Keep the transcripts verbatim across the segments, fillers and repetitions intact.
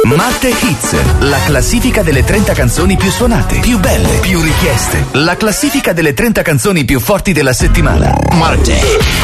Marte Hits, la classifica delle trenta canzoni più suonate, più belle, più richieste. La classifica delle trenta canzoni più forti della settimana. Marte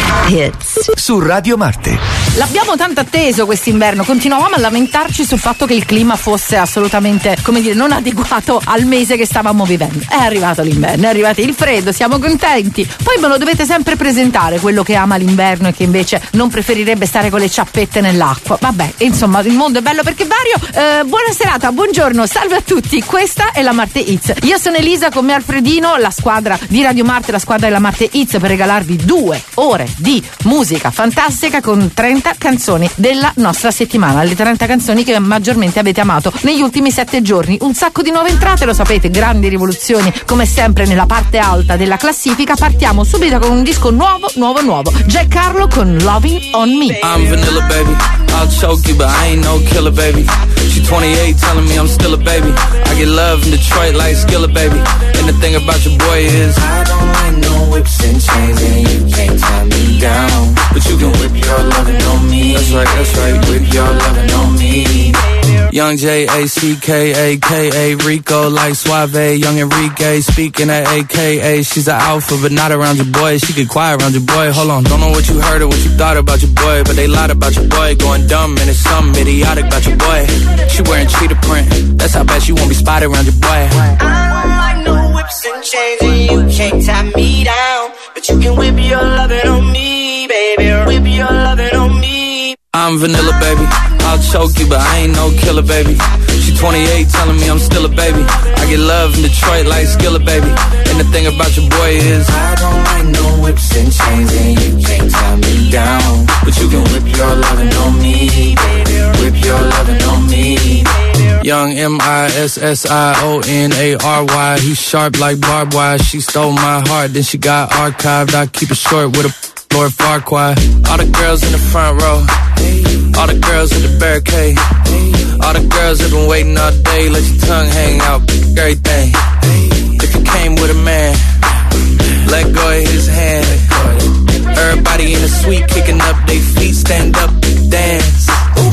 Hits su Radio Marte. L'abbiamo tanto atteso quest'inverno, continuavamo a lamentarci sul fatto che il clima fosse assolutamente, come dire, non adeguato al mese che stavamo vivendo. È arrivato l'inverno, è arrivato il freddo, siamo contenti. Poi me lo dovete sempre presentare, quello che ama l'inverno e che invece non preferirebbe stare con le ciappette nell'acqua. Vabbè, insomma, il mondo è bello perché vario. Eh, buona serata, buongiorno, salve a tutti. Questa è la Marte Hits. Io sono Elisa, con me Alfredino, la squadra di Radio Marte, la squadra della Marte Hits, per regalarvi due ore di musica fantastica con trenta canzoni della nostra settimana, le trenta canzoni che maggiormente avete amato negli ultimi sette giorni. Un sacco di nuove entrate, lo sapete, grandi rivoluzioni come sempre nella parte alta della classifica. Partiamo subito con un disco nuovo, nuovo, nuovo. Jack Harlow con Loving on Me. I'm vanilla, baby. I'll choke you, but I ain't no killer, baby. She twenty-eight, telling me I'm still a baby. I get love in Detroit like Skillet, baby. And the thing about your boy is I don't like no whips and chains, and you can't tie me down. But you can whip your lovin' on me. That's right, that's right, whip your lovin' on me. Young J A C K A K A Rico like Suave. Young Enrique speaking at A K A. She's an alpha, but not around your boy. She get quiet around your boy. Hold on, don't know what you heard or what you thought about your boy, but they lied about your boy. Going dumb and it's something idiotic about your boy. She wearing cheetah print. That's how bad she won't be spotted around your boy. I don't like no whips and chains, and you can't tie me down. But you can whip your lovin' on me, baby. Whip your lovin' on me. I'm vanilla, baby. I'll choke you, but I ain't no killer, baby. She twenty-eight, telling me I'm still a baby. I get love in Detroit like Skillet, baby. And the thing about your boy is I don't like no whips and chains, and you can't tie me down. But you can whip your lovin' on me, baby. Whip your lovin' on me. Young M I S S I O N A R Y. He's sharp like barbed wire. She stole my heart, then she got archived. I keep it short with a Lord Farquaad. All the girls in the front row, all the girls at the barricade, all the girls that been waiting all day. Let your tongue hang out, everything. If you came with a man, let go of his hand. Everybody in the suite kicking up their feet, stand up, dance.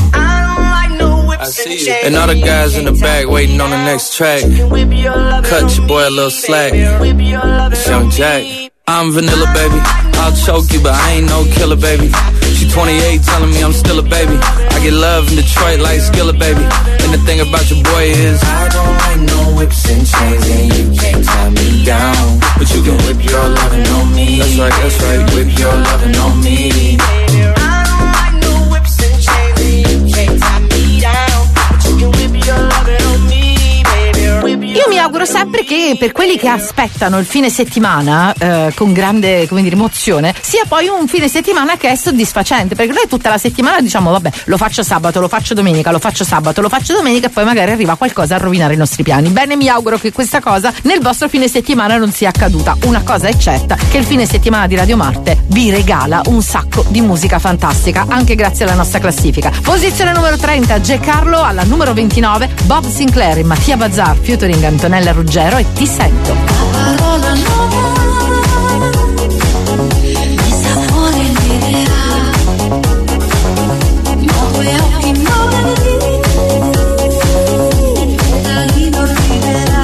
I see you. And all the guys in the back waiting on the next track. Cut your boy a little slack. It's Young Jack. I'm vanilla, baby. I'll choke you, but I ain't no killer, baby. She twenty-eight, telling me I'm still a baby. I get love in Detroit like Skillet, baby. And the thing about your boy is I don't like no whips and chains, and you can't tie me down. But you can whip your lovin' on me. That's right, that's right, whip your lovin' on me. I don't like no whips and chains, and you can't tie me down. But you can whip your lovin' on me. Io mi auguro sempre che per quelli che aspettano il fine settimana eh, con grande, come dire, emozione, sia poi un fine settimana che è soddisfacente, perché noi tutta la settimana diciamo vabbè, lo faccio sabato, lo faccio domenica, lo faccio sabato, lo faccio domenica, e poi magari arriva qualcosa a rovinare i nostri piani. Bene, mi auguro che questa cosa nel vostro fine settimana non sia accaduta. Una cosa è certa, che il fine settimana di Radio Marte vi regala un sacco di musica fantastica, anche grazie alla nostra classifica. Posizione numero trenta, Jack Harlow. Alla numero ventinove, Bob Sinclair e Mattia Bazzar featuring Antonella Ruggero e Ti sento. La parola nuova, il sapore liberà, nuove occhi nuovi, da lì non arriverà.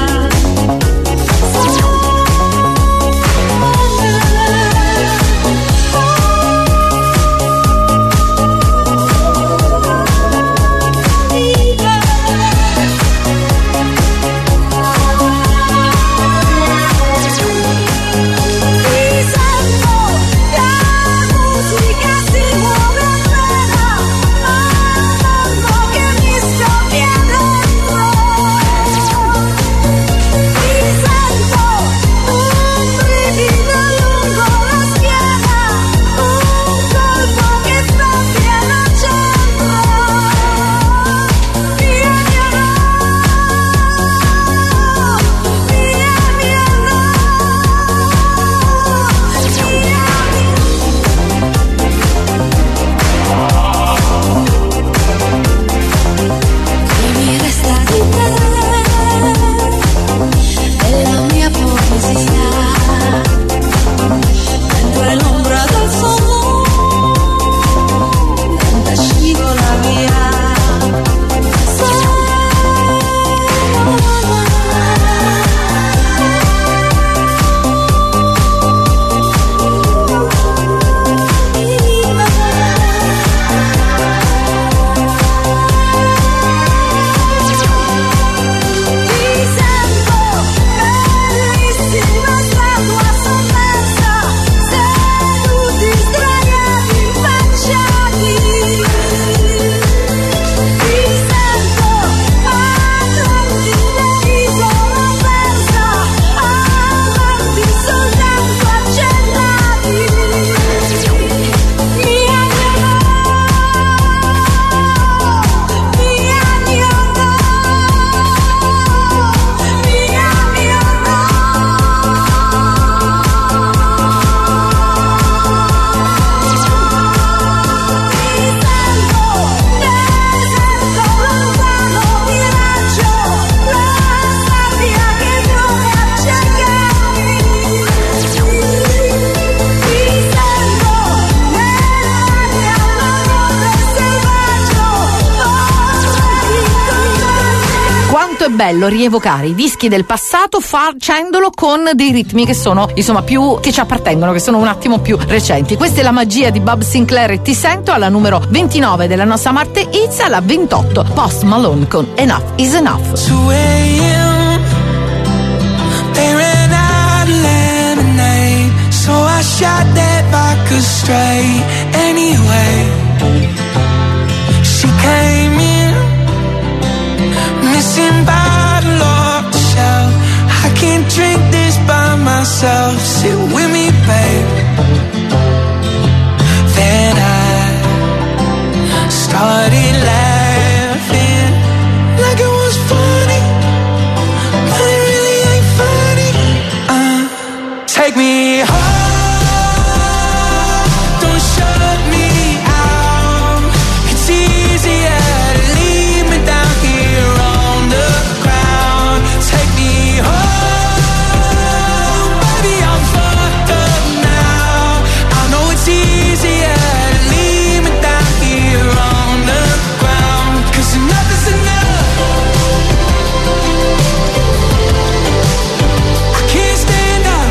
quanto è bello rievocare i dischi del passato facendolo con dei ritmi che sono insomma più che ci appartengono, che sono un attimo più recenti. Questa è la magia di Bob Sinclair e Ti Sento, alla numero ventinove della nostra Marte Hits, alla ventotto Post Malone con Enough is Enough. two a.m. They ran out of lemonade, so I shot that vodka straight anyway. She came in, missing bottle off the shelf. I can't drink this by myself. Sit with me, babe. Then I started laughing like it was funny, but it really ain't funny. Uh, take me home. Don't shut me out. It's easier to leave me down here on the ground. Take me home, baby, I'm fucked up now. I know it's easier to leave me down here on the ground, 'cause enough is enough. I can't stand up.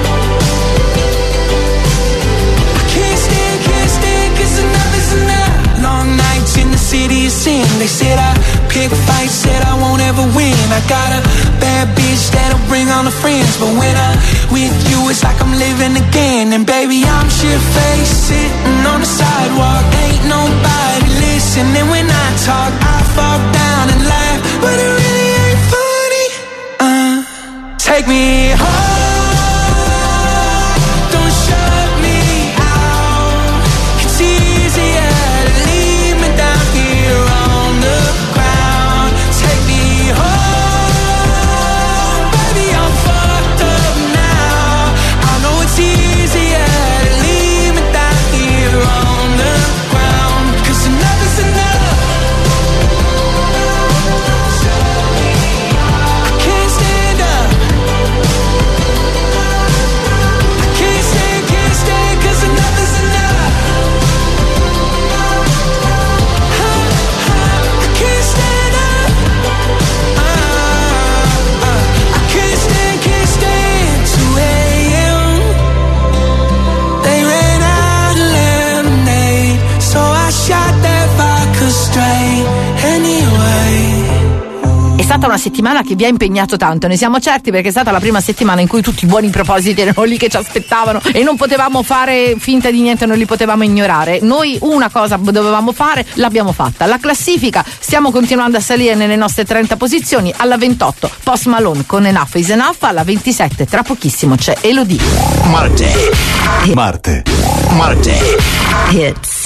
I can't stand, can't stand, 'cause enough is enough. Long nights in the city of sin. They said I pick fights, said I won't ever win. I got a bad bitch that'll bring all the friends, but when I'm with you it's like I'm living again. And baby, I'm shit-faced, sitting on the sidewalk. Ain't nobody listening when I talk. I fall down and laugh, but it really ain't funny. Uh, take me home. Don't shut me out. It's easier to leave me down here on the ground. Take me home, baby, I'm fucked up now. I know it's easier to leave me down here on the ground, 'cause enough is enough. I can't stand up. I can't stand, can't stand, 'cause enough is enough. I can't stand up. Uh, uh, I can't stand, can't stand. two a.m. They ran out of lemonade, so I shot that vodka straight anyway. È stata una settimana che vi ha impegnato tanto, ne siamo certi, perché è stata la prima settimana in cui tutti i buoni propositi erano lì che ci aspettavano e non potevamo fare finta di niente, non li potevamo ignorare. Noi una cosa dovevamo fare, l'abbiamo fatta. La classifica, stiamo continuando a salire nelle nostre trenta posizioni. Alla ventotto Post Malone con Enough is Enough, alla ventisette tra pochissimo c'è Elodie. Marte. Marte. Marte. Hits.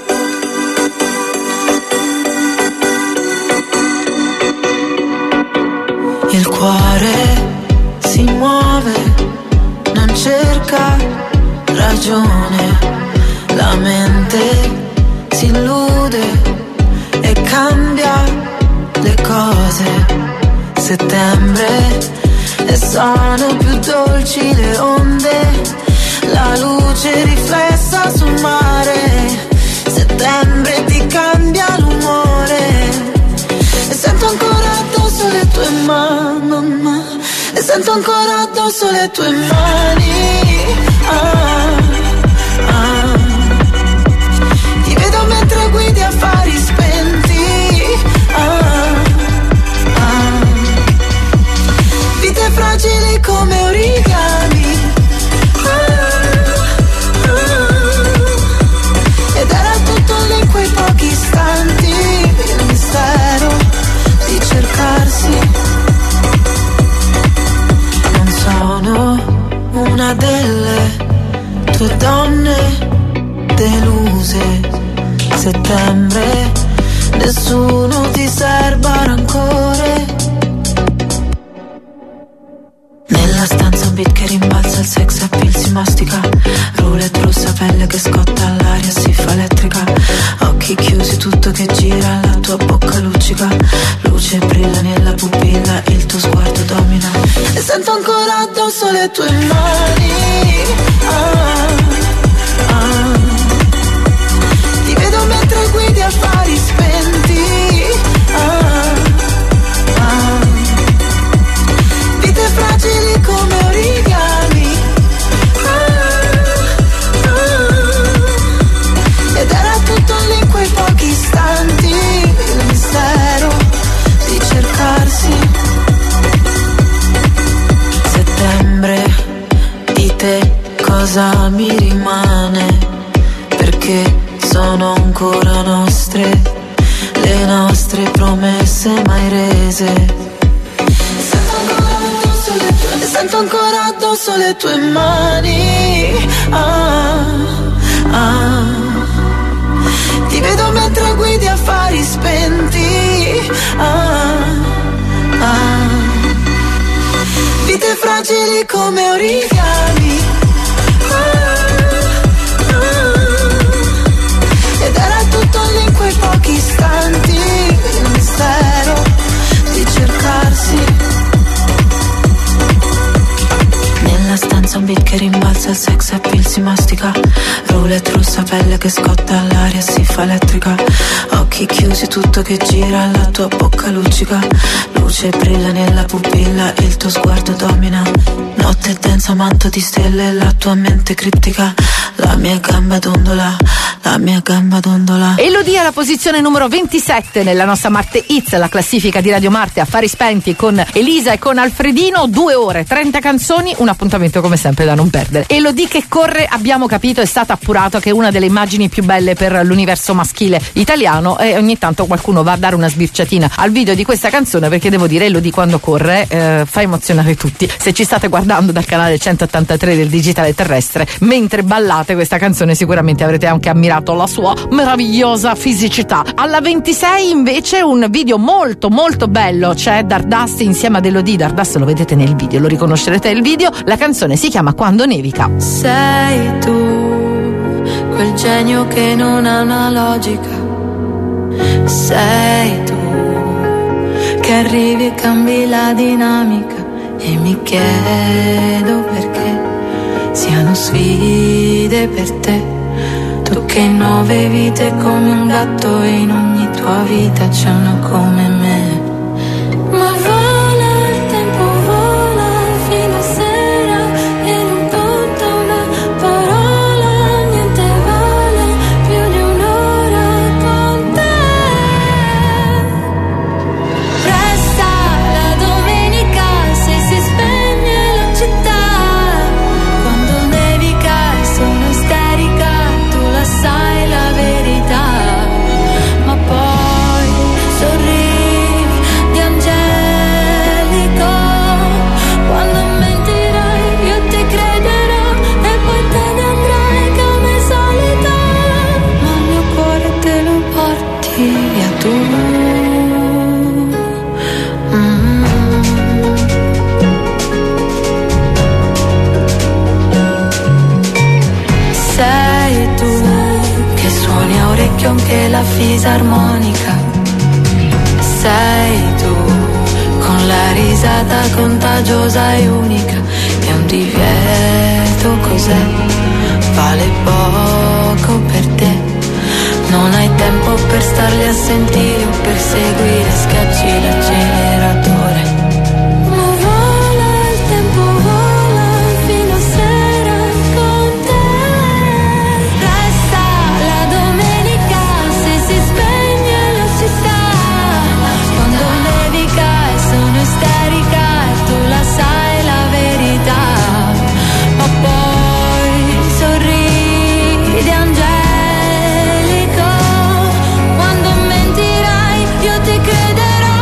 Il cuore si muove, non cerca ragione, la mente si illude e cambia le cose. Settembre e sono più dolci le onde, la luce riflessa sul mare. Settembre ti cambia l'umore e sento ancora addosso le tue mani, e sento ancora addosso le tue mani. Ah, ah. Ti vedo mentre guidi affari spenti. Ah, ah. Vite fragili come origami. Ah, ah. Ed era tutto lì in quei pochi istanti, il mistero di cercarsi. Non sono una delle tue donne deluse. Settembre, nessuno ti serba rancore. Nella stanza un beat che rimbalza, il sex appeal si mastica. Roulette rossa, pelle che scotta, l'aria si fa elettrica. Occhi chiusi, tutto che gira, la tua bocca luccica. Luce brilla nella pupilla, il tuo sguardo domina. E sento ancora addosso le tue mani. Ah, ah. Ti vedo mentre guidi affari spenti. Ah, ah. cosa mi rimane, perché sono ancora nostre, le nostre promesse mai rese. Sento ancora addosso le tue mani, ah, ah. Ti vedo mentre guidi affari spenti, ah, ah. Vite fragili come origami, ah, ah. Ed era tutto lì in quei pochi istanti, il mistero di cercarsi. Nella stanza un beat che rimbalza, il sex appeal si mastica, roulette russa, pelle che scotta, l'aria si fa elettrica, occhi chiusi, tutto che gira, la tua bocca luccica, luce brilla nella pupilla, il tuo sguardo domina, notte densa, manto di stelle, la tua mente criptica, la mia gamba dondola, la mia gamba dondola. Elodie alla posizione numero ventisette nella nostra Marte Hits, la classifica di Radio Marte, affari spenti con Elisa e con Alfredino, due ore, trenta canzoni, un appuntamento come sempre da non perdere. Elodie che corre, abbiamo capito, è stata appurato che è una delle immagini più belle per l'universo maschile italiano, e ogni tanto qualcuno va a dare una sbirciatina al video di questa canzone, perché devo dire, Elodie quando corre eh, fa emozionare tutti. Se ci state guardando dal canale centottantatré del digitale terrestre, mentre ballate questa canzone, sicuramente avrete anche ammirato la sua meravigliosa fisicità. Alla ventisei invece un video molto molto bello, c'è Dardust insieme ad Elodie. Dardust lo vedete nel video, lo riconoscerete nel video. La canzone si chiama Quando nevica. Sei tu, quel genio che non ha una logica. Sei tu, che arrivi e cambi la dinamica. E mi chiedo perché siano sfide per te. Tu che nove vite come un gatto, e in ogni tua vita c'è uno come me. Ma vola il tempo, vola fino a sera, e non conta una parola, niente vale più di un'ora con te. Resta la domenica se si spegne la città, quando nevica e sono isterica, tu la sai la verità, ma poi sorridi di angelico, quando mentirai io ti crederò, e poi te ne andrai come solito, ma il mio cuore te lo porti via tu. Mm. Sei tu che suoni a orecchio anche la fisarmonica. Sei tu con la risata contagiosa e unica. È un divieto, cos'è? Vale poco per te. Non hai tempo per starli a sentire o per seguire, schiacci l'acceleratore. Ma vola il tempo, vola fino a sera con te. Resta la domenica se si spegne la città, quando nevica e sono isterica, e tu la sai la verità, ma poi sorridi angelico, quando mentirai io ti crederò,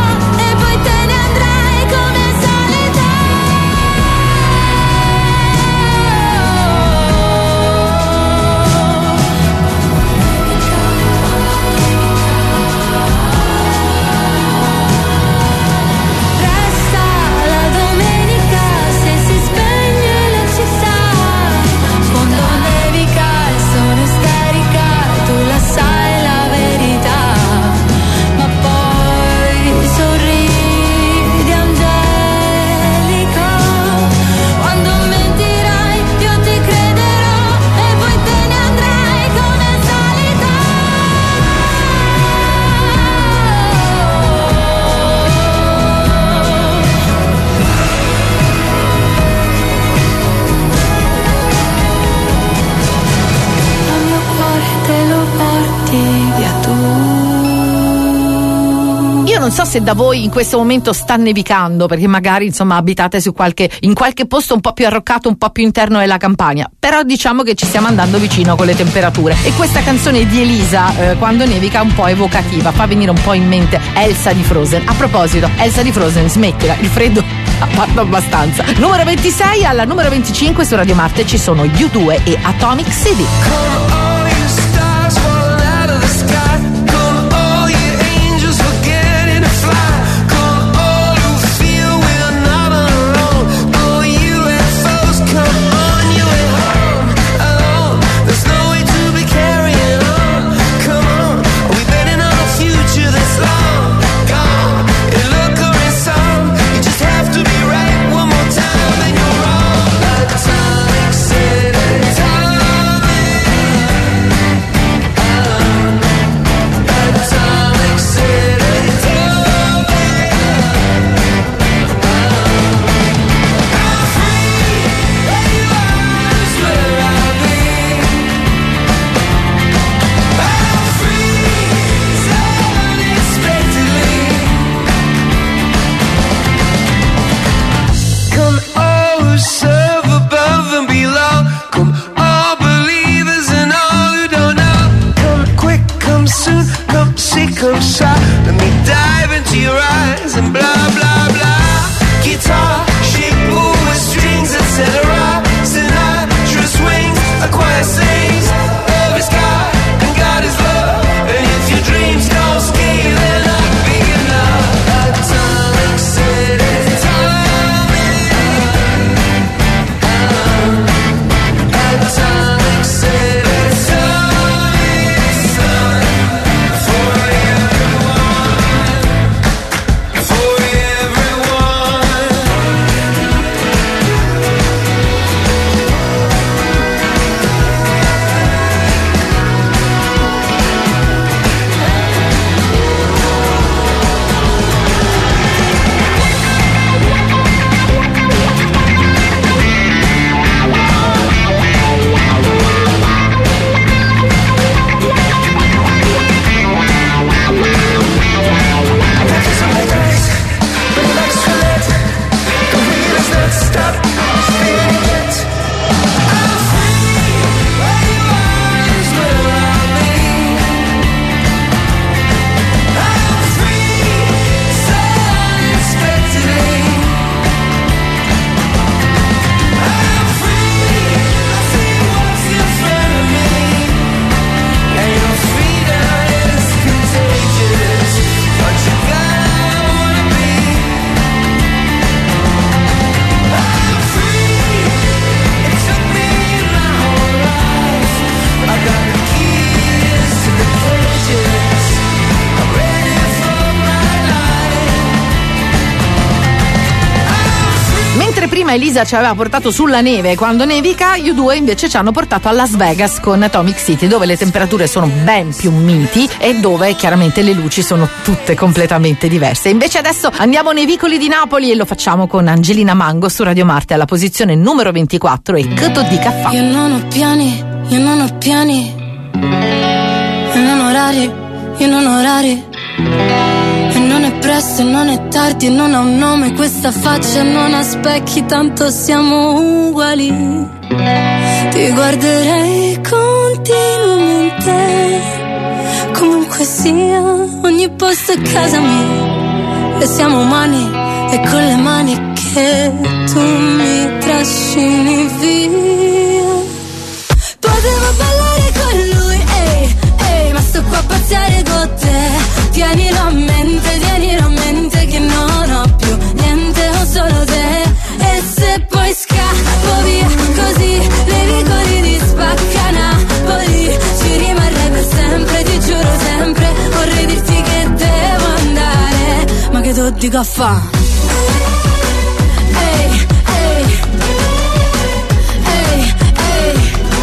non so se da voi in questo momento sta nevicando, perché magari insomma abitate su qualche, in qualche posto un po' più arroccato, un po' più interno della campagna, però diciamo che ci stiamo andando vicino con le temperature, e questa canzone di Elisa eh, quando nevica è un po' evocativa, fa venire un po' in mente Elsa di Frozen. A proposito, Elsa di Frozen, smettila, il freddo ha fatto abbastanza. Numero ventisei. Alla numero venticinque su Radio Marte ci sono U due e Atomic City. Come shot, let me dive into your eyes and blah blah blah. Guitar, shape, with strings, et cetera. Sinatra swings, a choir sings. Love is God and God is love. And if your dreams don't scale, they're not big enough. Atomic City, atomic, atomic City, atomic sun for Elisa ci aveva portato sulla neve quando nevica, U due invece ci hanno portato a Las Vegas con Atomic City, dove le temperature sono ben più miti e dove chiaramente le luci sono tutte completamente diverse. Invece adesso andiamo nei vicoli di Napoli e lo facciamo con Angelina Mango su Radio Marte alla posizione numero ventiquattro e Che to dica fa. Io non ho piani, io non ho piani, io non ho orari, io non ho orari. E non è presto e non è tardi e non ha un nome questa faccia, non ha specchi, tanto siamo uguali. Ti guarderei continuamente, comunque sia, ogni posto è casa mia. E siamo umani e con le mani che tu mi trascini via. Potevo ballare con lui, ehi, ehi, ma sto qua a pazziare con te. Tienilo a mente, tienilo a mente che non ho più niente, ho solo te. E se poi scappo via così, nei vicoli di Spacca Napoli ci rimarrei per sempre, ti giuro sempre. Vorrei dirti che devo andare, ma che tu dico a fa'? Ehi, ehi, ehi, ehi.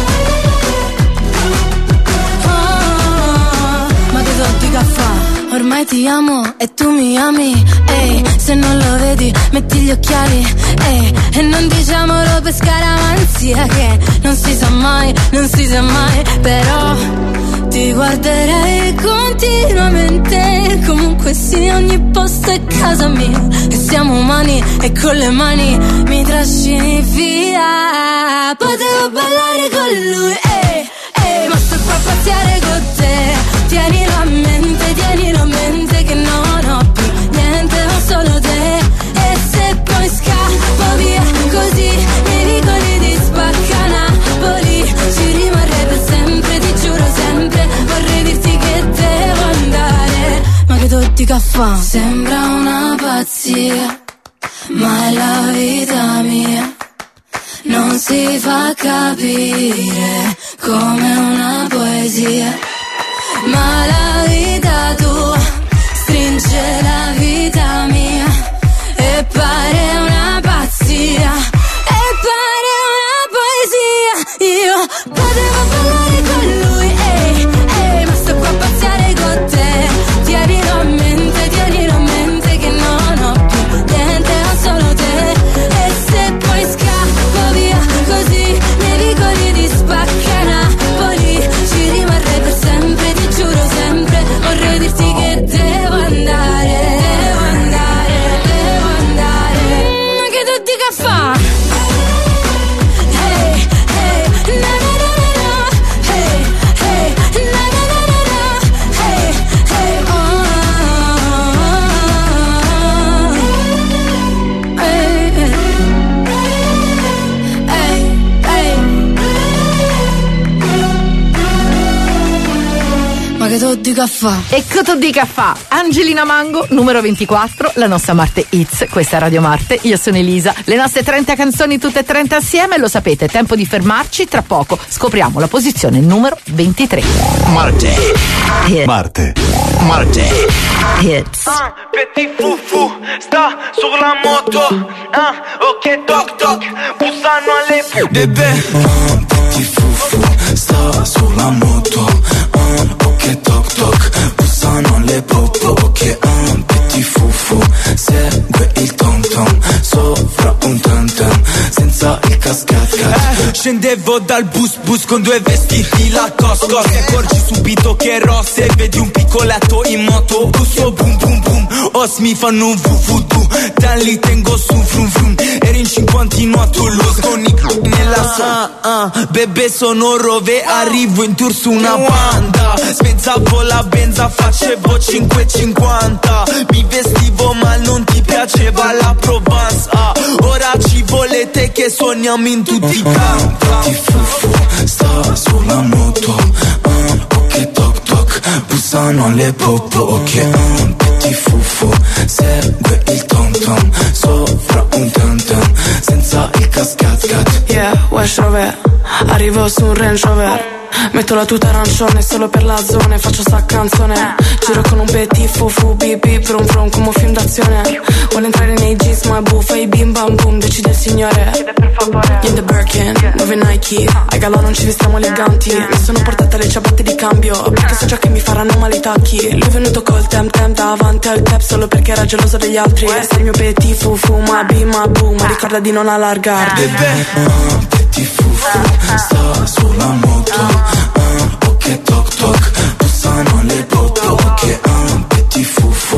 Oh, ma che tu dico a fa'? Ormai ti amo e tu mi ami, ehi, se non lo vedi metti gli occhiali, ehi, e non diciamolo per scaramanzia che non si sa mai, non si sa mai, però ti ti guarderei continuamente. Comunque sì, ogni posto è casa mia. E siamo umani e con le mani mi trascini via. Potevo ballare con lui, ehi, ehi, ma sto qua a pazziare con te. Tienilo a mente, tienilo a mente che non ho più niente, ma solo te. E se poi scappo via così, mi ricordi di Spacca Napoli. Ci rimarrei per sempre, ti giuro sempre. Vorrei dirti che devo andare, ma che tutti caffè. Sembra una pazzia, ma è la vita mia. Non si fa capire come una poesia, ma la vita tua stringe la vita mia. E pare una pazzia, e pare una poesia. Io potevo parlare con lui, ehi, ehi, ma sto qua a pazziare con te. Tienilo a mente, tienilo a mente che non ho più niente, ho solo te. E se poi scappo via così, mi ricordi di Spacca Napoli. Ci rimarrei per sempre, ti giuro sempre. Vorrei dirti che devo andare, devo andare, devo andare. Ma che tu dica fa? Hey, hey, na na na na na. Hey, hey, na na na na na. Hey, hey, oh. Hey, hey, hey. Ma che tu dica fa? E che tu dica fa? Angelina Mango, numero ventiquattro, la nostra Marte Hits. Questa è Radio Marte, io sono Elisa. Le nostre trenta canzoni, tutte e trenta assieme, lo sapete, tempo di fermarci. Tra poco scopriamo la posizione numero ventitré. Marte. Hit. Marte. Marte. Hits. Un petit foufou sta sulla moto, ah, ok toc toc, bussano alle Bebè, un petit foufou sta sulla moto. Un ok toc toc, bussano le popo. Ok, un petit foufou segue il tom tom sopra un tam tam senza il cascat cat. Eh, scendevo dal bus bus con due vestiti la cosco. Ti accorgi subito che rosse, vedi un piccoletto in moto. Busso boom boom boom, os mi fanno un vuvudu. Dan li tengo su frum frum. Eri in cinquantino a Toulouse con i c***i nella sa. Ah, ah, bebè sono Rove, arrivo in tour su una banda. Spezzavo la benza, facevo cinque e cinquanta. Mi vestivo ma non ti piaceva la Provence. Ah, ora ci volete che suoniamo in tutti i campi. Ti fufu, sta sulla moto. Ah, ok toc toc, bussano le popo. Ok, un petit fufu segue il tom tom sopra un tam tam senza il cascat cat. Yeah, West Rover, arrivo su un Range Rover. Metto la tuta arancione solo per la zona e faccio sta canzone. Giro con un petit fufu, bip bip, vrum vrum come un film d'azione. Vuole entrare nei jeans ma è buffa, i bim bam boom, decide il signore. In the Birkin, dove Nike, ai galà non ci vestiamo eleganti. Mi sono portata le ciabatte di cambio, perché so già che mi faranno male i tacchi. Lui è venuto col tem tem davanti al tap solo perché era geloso degli altri. Sei il mio petit fufu, ma bim ma boom, ma ricorda di non allargarti. Bebè, un petit fufu sta sulla moto. Uh, ok toc toc, bussano le popo. Ok, un petit fufu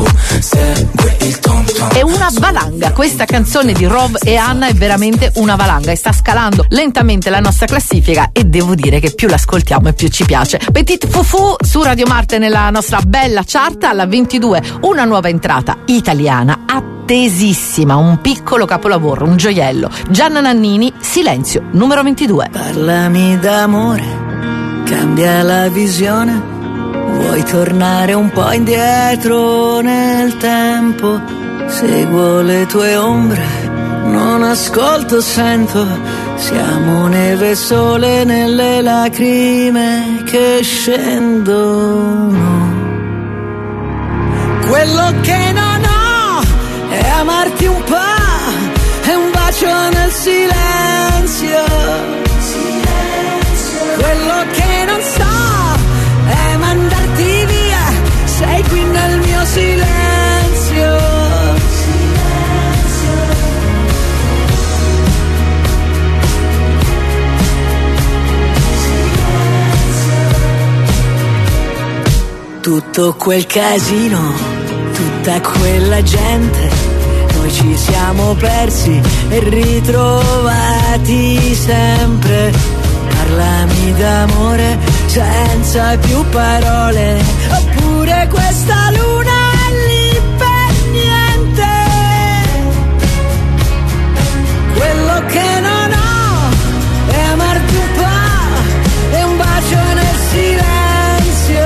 segue il tom tom. È una valanga, questa canzone di Rov e Anna è veramente una valanga e sta scalando lentamente la nostra classifica e devo dire che più l'ascoltiamo e più ci piace. Petit Fufu su Radio Marte nella nostra bella chart alla ventidue, una nuova entrata italiana attesissima, un piccolo capolavoro, un gioiello. Gianna Nannini, Silenzio, numero ventidue. Parlami d'amore, cambia la visione. Vuoi tornare un po' indietro nel tempo? Seguo le tue ombre, non ascolto, sento. Siamo neve e sole nelle lacrime che scendono. Quello che non ho è amarti un po', è un bacio nel silenzio. Quello che non so è mandarti via, sei qui nel mio silenzio. tutto quel casino, tutta quella gente, noi ci siamo persi e ritrovati sempre. Parlami d'amore senza più parole, oppure questa luna è lì per niente. Quello che non ho è amarti un po' e un bacio nel silenzio.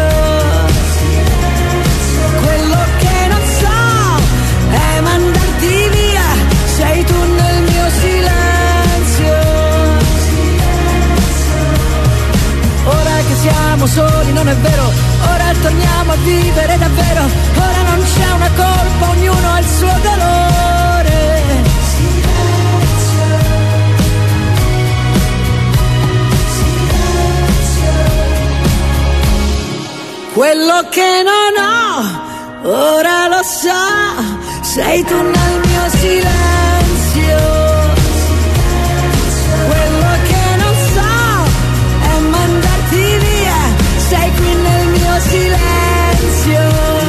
Quello che non so è mandarti via, sei tu nel mio silenzio. Ora che siamo soli non è vero, ora torniamo a vivere davvero, ora non c'è una colpa, ognuno ha il suo dolore. Quello che non ho, ora lo so, sei tu nel mio silenzio. Quello che non so è mandarti via, sei qui nel mio silenzio.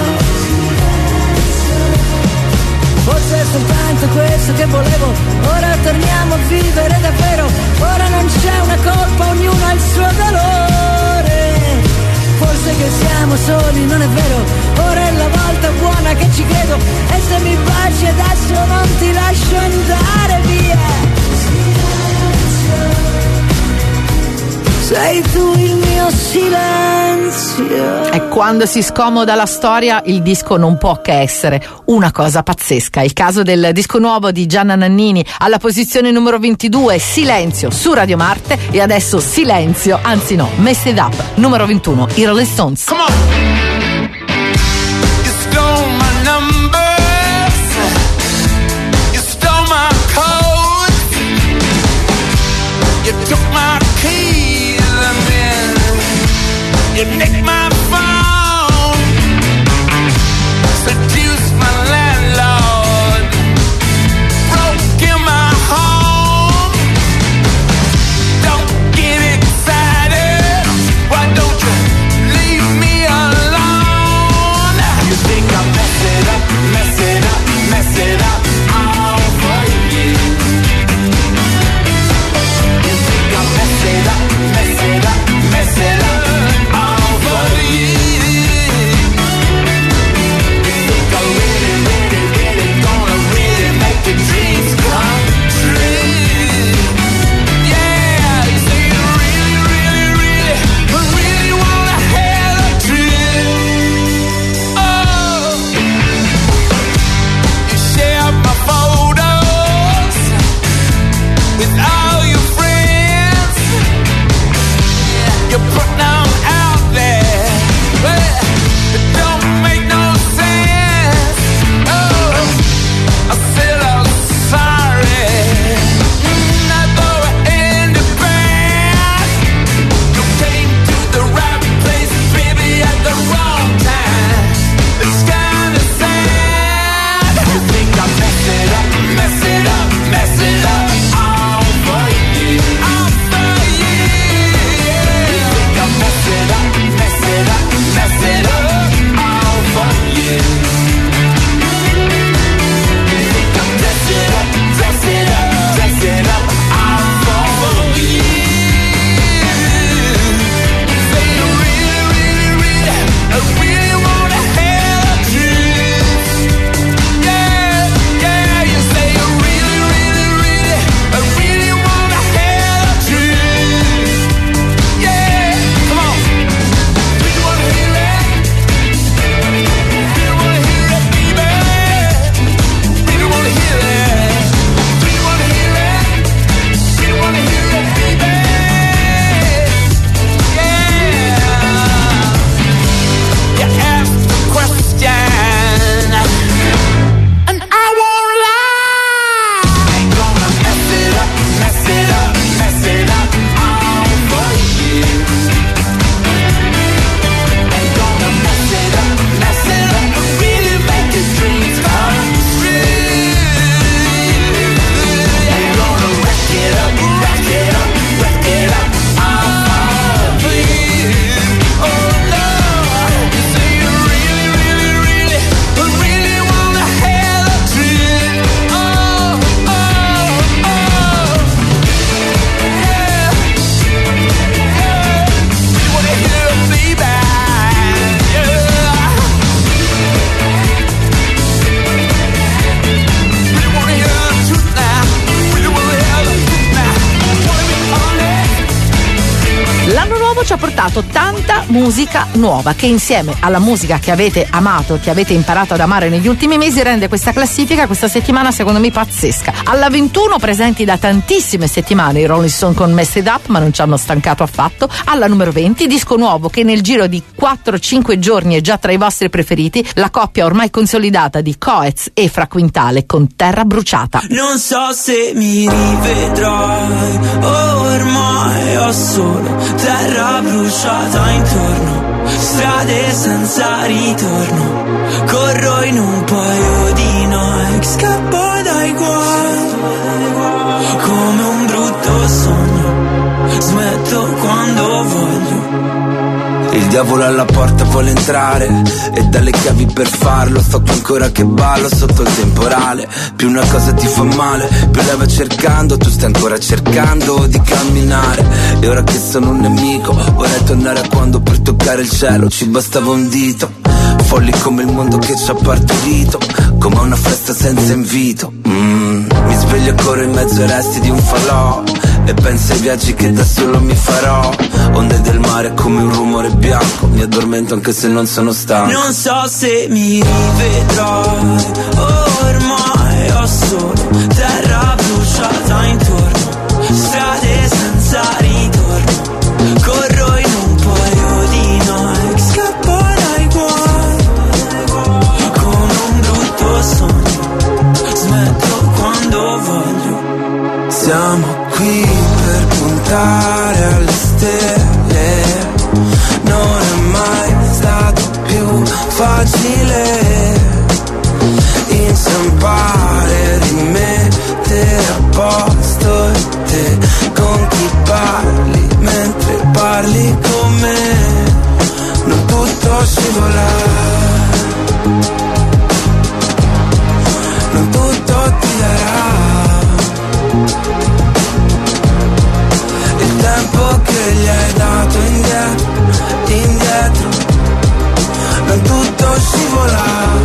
Forse è soltanto questo che volevo, ora torniamo a vivere davvero, ora non c'è una colpa, ognuno ha il suo dolore. Forse che siamo soli, non è vero, ora è la volta buona che ci credo, e se mi baci adesso non ti lascio andare via. Sei tu il mio silenzio. E quando si scomoda la storia, il disco non può che essere una cosa pazzesca. Il caso del disco nuovo di Gianna Nannini, alla posizione numero ventidue, Silenzio su Radio Marte, e adesso Silenzio, anzi no, Messed It Up, numero ventuno, i Rolling Stones. Come on. You stole my numbers, you stole my code, you took my keys and then you nicked my phone, seduced my landlord, broke in my home. Don't get excited, why don't you leave me alone? Sanremo ci ha portato tanta musica nuova che insieme alla musica che avete amato, che avete imparato ad amare negli ultimi mesi, rende questa classifica questa settimana secondo me pazzesca. Alla ventuno, presenti da tantissime settimane, i Rolling Stone con Mess It Up, ma non ci hanno stancato affatto. Alla numero venti, disco nuovo che nel giro di quattro cinque giorni è già tra i vostri preferiti, la coppia ormai consolidata di Coez e Fra Quintale con Terra Bruciata. Non so se mi rivedrai, ormai ho solo terra bruciata intorno, strade senza ritorno, corro in un paio di Nike, scappo dai guai, come un brutto sogno, smetto quando voglio. Il diavolo alla porta vuole entrare e dalle chiavi per farlo. Sto qui ancora che ballo sotto il temporale. Più una cosa ti fa male, più la vai cercando. Tu stai ancora cercando di camminare. E ora che sono un nemico vorrei tornare a quando per toccare il cielo ci bastava un dito. Folli come il mondo che ci ha partorito, come una festa senza invito. mm, Mi sveglio e corro in mezzo ai resti di un falò e penso ai viaggi che da solo mi farò. Onde del mare come un rumore bianco, mi addormento anche se non sono stanco. Non so se mi rivedrai, ormai ho solo terra bruciata intorno, strade senza ritorno, corro in un paio di Nike, scappo dai guai, come un brutto sogno, smetto quando voglio. Siamo qui per puntare alle stelle, non è mai stato più facile inciampare, rimettere a posto e te con chi parli mentre parli con me, non tutto scivola, non tutto ti darà il tempo che gli hai dato indietro, indietro, non tutto scivola.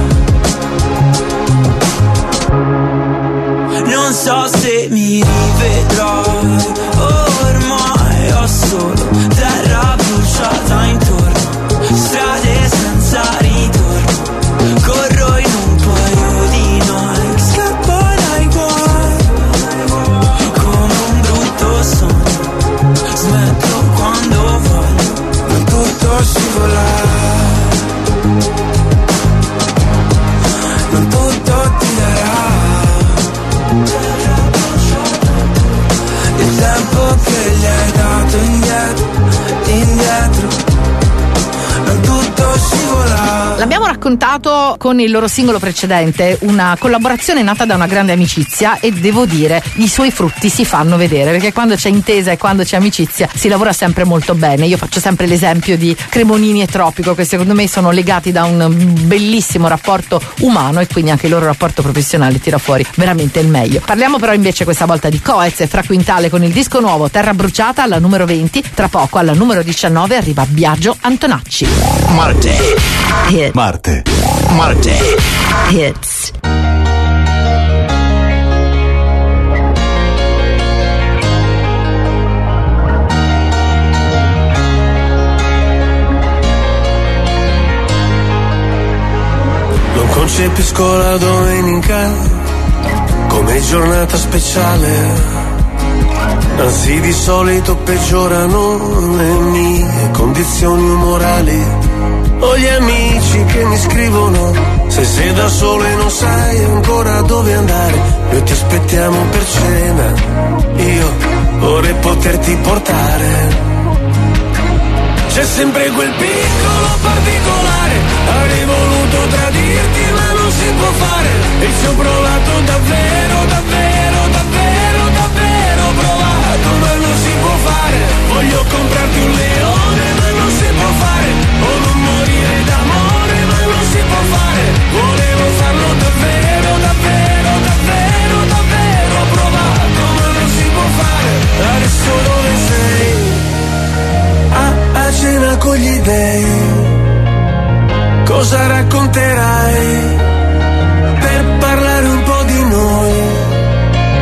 Non so se mi rivedrai, ormai ho solo terra bruciata intorno, strade senza ritorno, corro in un paio di Nike, scappo dai guai, come un brutto sogno, smetto quando voglio, non tutto scivola, non tutto ti darà il tempo che gli hai dato indietro, indietro, non tutto scivola. L'abbiamo raccontato con il loro singolo precedente, una collaborazione nata da una grande amicizia, e devo dire i suoi frutti si fanno vedere, perché quando c'è intesa e quando c'è amicizia si lavora sempre molto bene. Io faccio sempre l'esempio di Cremonini e Tropico, che secondo me sono legati da un bellissimo rapporto umano, e quindi anche il loro rapporto professionale tira fuori veramente il meglio. Parliamo però invece questa volta di Coez e Fra Quintale con il disco nuovo Terra Bruciata alla numero venti. Tra poco alla numero diciannove arriva Biagio Antonacci. Marte. Hit. Marte. Marte. Hits. Non concepisco la domenica come giornata speciale, anzi di solito peggiorano le mie condizioni umorali. Ho gli amici che mi scrivono se sei da solo e non sai ancora dove andare, noi ti aspettiamo per cena, io vorrei poterti portare. C'è sempre quel piccolo particolare, avrei voluto tradirti ma non si può fare, e ci ho provato davvero, davvero, davvero, davvero provato, ma non si può fare. Voglio comprarti un leone ma non si può fare, o non morire d'amore ma non si può fare. Volevo farlo davvero, davvero, davvero, davvero provato, ma non si può fare. Adesso dove sei? A, a cena con gli dèi, cosa racconterai per parlare un po' di noi?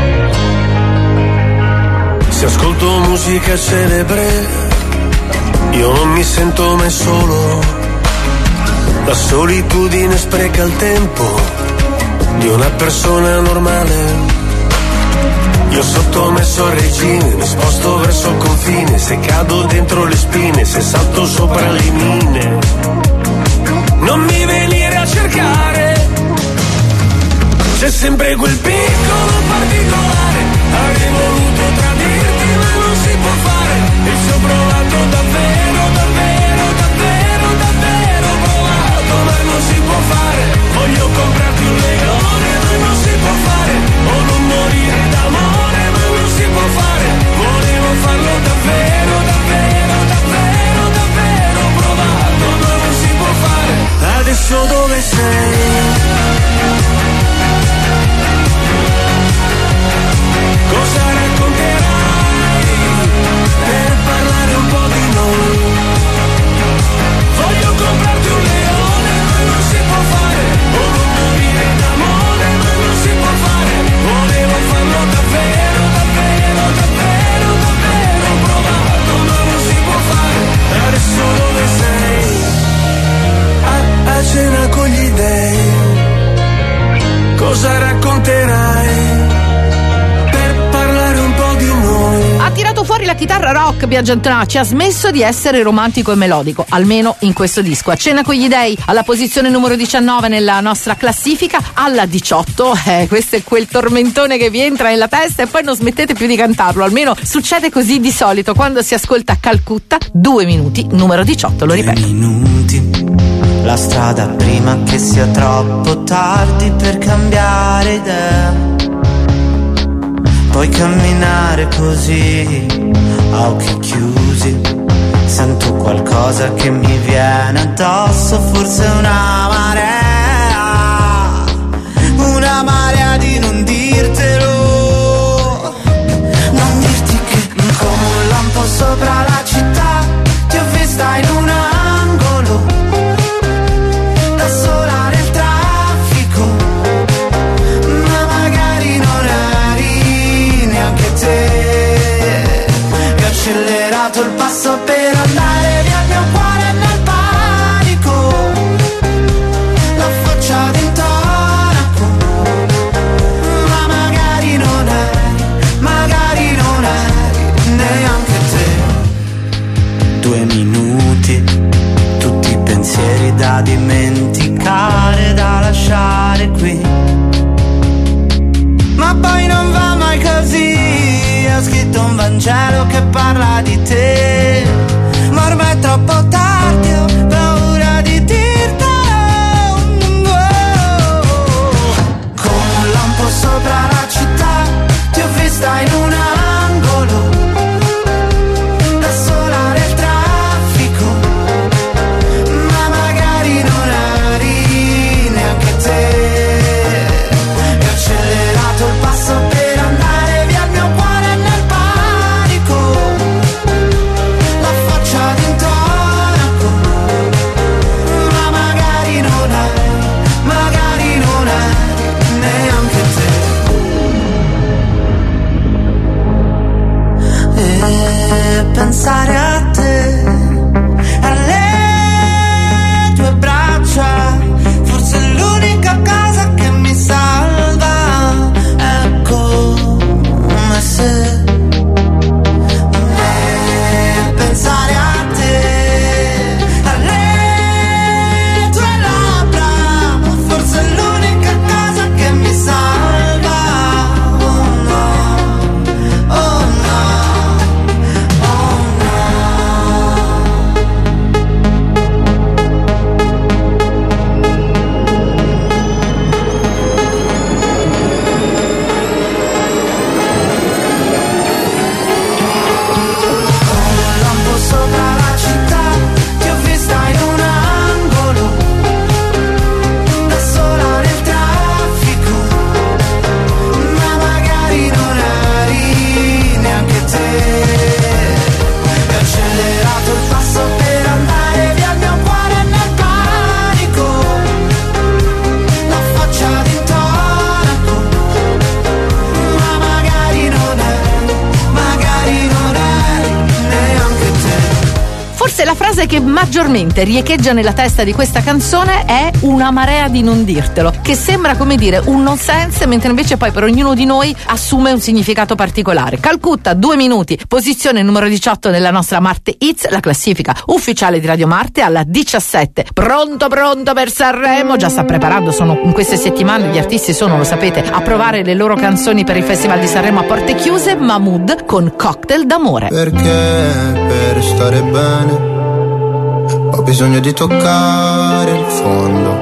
Se ascolto musica celebre io non mi sento mai solo. La solitudine spreca il tempo di una persona normale. Io sottomesso al regime, mi sposto verso il confine, se cado dentro le spine, se salto sopra le mine. Non mi venire a cercare, c'è sempre quel piccolo particolare. Avrei voluto tradirti ma non si può fare, e ci ho provato davvero, davvero, davvero, davvero provato, ma non si può fare. Voglio comprarti un leone ma non si può fare, o non morire d'amore ma non si può fare. Volevo farlo davvero, davvero, davvero, davvero provato, ma non si può fare. Adesso dove sei? Cosa racconterai per parlare un po' di noi? Voglio comprarti un leone ma non si può fare, o non morire d'amore ma non si può fare. Volevo farlo davvero, davvero, davvero, davvero provato, ma non si può fare. Adesso dove sei? A, a cena con gli dèi. Cosa racconterai? Ha tirato fuori la chitarra rock Biagio Antonacci, ha smesso di essere romantico e melodico, almeno in questo disco. A cena con gli dèi, alla posizione numero diciannove nella nostra classifica, alla diciotto, eh, questo è quel tormentone che vi entra nella testa e poi non smettete più di cantarlo, almeno succede così di solito quando si ascolta Calcutta. Due minuti, numero diciotto, lo ripeto. Due minuti, la strada prima che sia troppo tardi per cambiare idea. Puoi camminare così, a occhi chiusi. Sento qualcosa che mi viene addosso, forse una marea. Una marea di non dirtelo. Non dirti che come un lampo sopra la città ti ho vista in un angolo, da sola nel traffico. Ma magari non eri neanche te. E ho accelerato il passo per andare via, il mio cuore nel panico, la faccia d'intonaco. Ma magari non eri, magari non eri neanche te. Due minuti, tutti i pensieri da dimenticare, da lasciare qui. Ma poi non va mai così, ho scritto un Vangelo che parla di te, ma ormai è troppo tardi, ho paura di dirtelo. Come un lampo sopra la città ti ho vista in un angolo, da sola nel traffico. Ma magari non eri neanche te. E ho accelerato il passo per andare via, il mio cuore nel panico, la faccia d'intonaco. Ma magari non eri, magari non eri neanche te. Forse la frase che maggiormente riecheggia nella testa di questa canzone è una marea di non dirtelo, che sembra come dire un nonsense, mentre invece poi per ognuno di noi assume un significato particolare. Calcutta, due minuti, posizione numero diciotto nella nostra Marte Hits, la classifica ufficiale di Radio Marte alla diciassette. Pronto pronto per Sanremo, già sta preparando, sono in queste settimane gli artisti sono, lo sapete, a provare le loro canzoni per il Festival di Sanremo a porte chiuse. Mahmood con Cocktail d'amore. Perché per stare bene ho bisogno di toccare il fondo.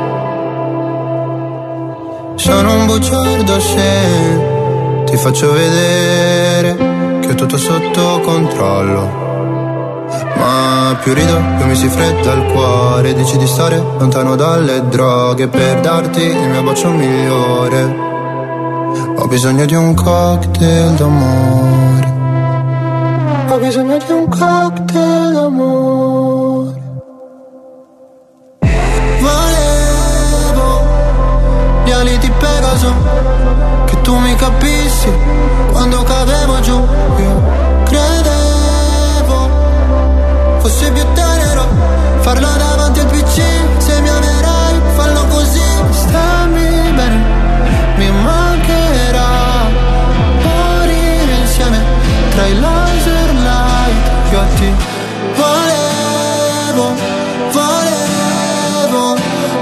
Sono un bugiardo se ti faccio vedere che ho tutto sotto controllo. Ma più rido, più mi si fredda il cuore. Dici di stare lontano dalle droghe per darti il mio bacio migliore. Ho bisogno di un cocktail d'amore. Ho bisogno di un cocktail d'amore. Volevo gli ali di Pegaso, che tu mi capissi quando cadevo giù. Io credevo fosse più tenero farlo davanti al P C. Se mi amerai, fallo così. Stammi bene, mi mancherà morire insieme tra i laser light. Io a ti volevo, volevo,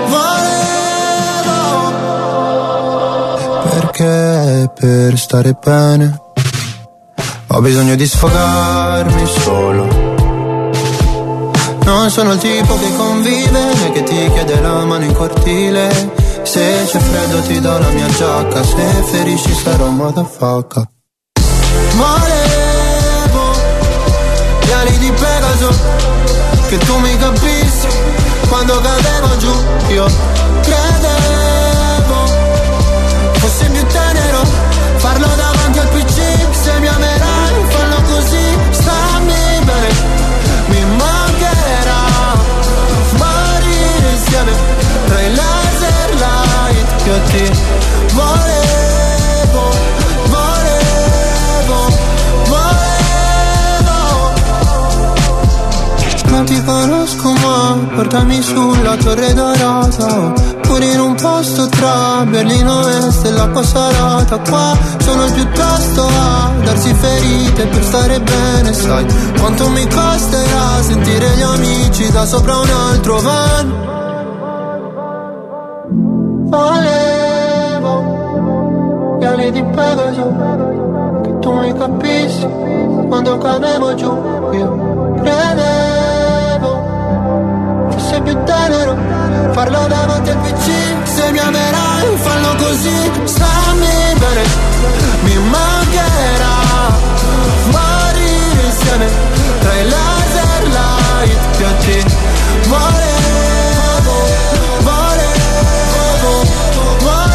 volevo. Perché per stare bene ho bisogno di sfogarmi solo. Non sono il tipo che convive né che ti chiede la mano in cortile. Se c'è freddo ti do la mia giacca, se ferisci sarò motherfucker. Volevo gli ali di Pegaso, che tu mi capissi quando cadevo giù. Io credevo fosse più tenero farlo davanti al P C. Se mi amerai, fallo così. Stammi bene, mi mancherà morire insieme tra i laser light. Io ti volevo, volevo, volevo. Non ti conosco ma portami sulla Torre Dorata, pure in un posto tra Berlino Est e l'acqua salata. Qua sono piuttosto a darsi ferite per stare bene. Sai quanto mi costerà sentire gli amici da sopra un altro van. Volevo gli ali di Pegaso, che tu mi capissi quando cadevo giù. Io credevo fosse più tenero farlo davanti al P C. Se mi amerai, fallo così. Stammi bene, mi mancherà morire insieme tra i laser light. Io ti volevo, volevo, volevo.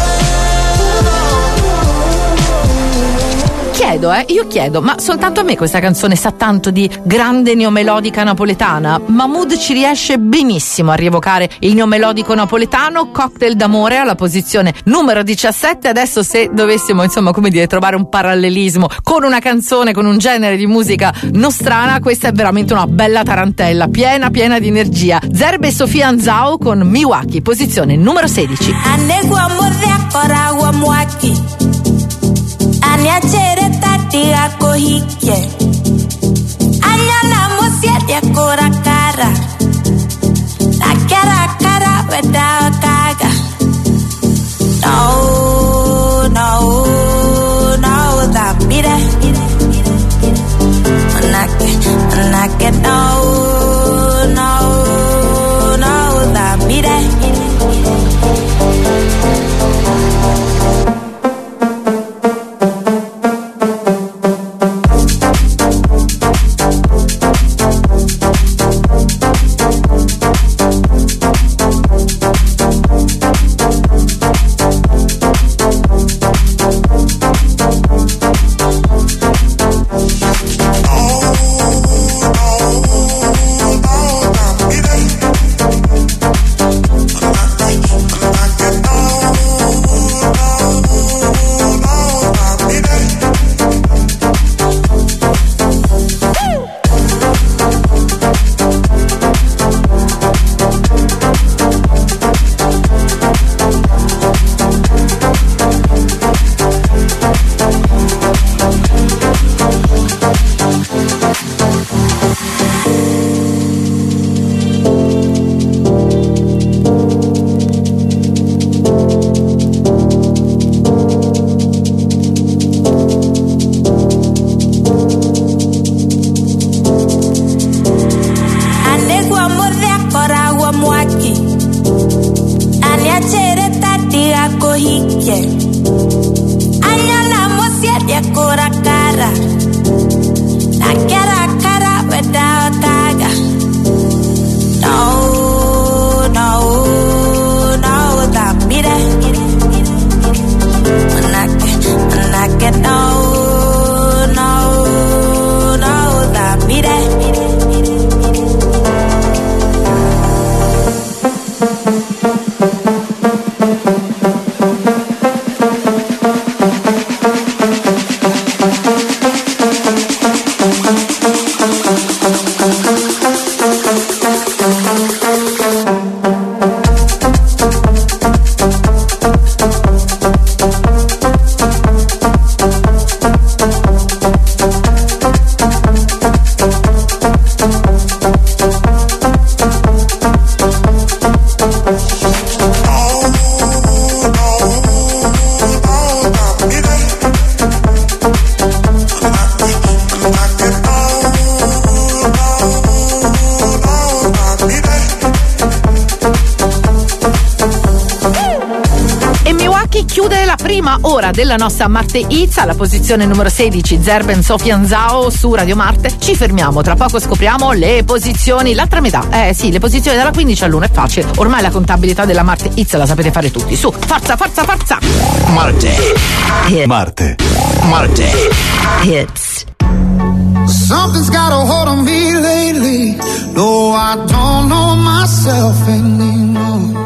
Chiedo, eh, io chiedo, ma soltanto a me questa canzone sa tanto di grande neomelodica napoletana? Mahmood ci riesce benissimo a rievocare il neomelodico napoletano. Cocktail d'amore alla posizione numero diciassette. Adesso, se dovessimo insomma come dire trovare un parallelismo con una canzone, con un genere di musica nostrana, questa è veramente una bella tarantella, piena piena di energia. Zerbe e Sofia Anzao con Milwaukee, posizione numero sedici. Aniachere tati ako hikye Anyana musiet ya kora kara La kara kara weda kaga No, no, no, da mire Manake, manake, no, no, no, da mire without tiger. No, no, no, dammi re. When I get, when I get no, no, no, dammi re. Ora della nostra Marte Hits alla posizione numero sedici, Zerben Sofian Zhao su Radio Marte. Ci fermiamo, tra poco scopriamo le posizioni, l'altra metà. Eh sì, le posizioni dalla quindici all'uno è facile. Ormai la contabilità della Marte Hits la sapete fare tutti. Su, forza, forza, forza. Marte Hit. Marte Marte Hits. Something's got a hold on me lately. No, I don't know myself anymore.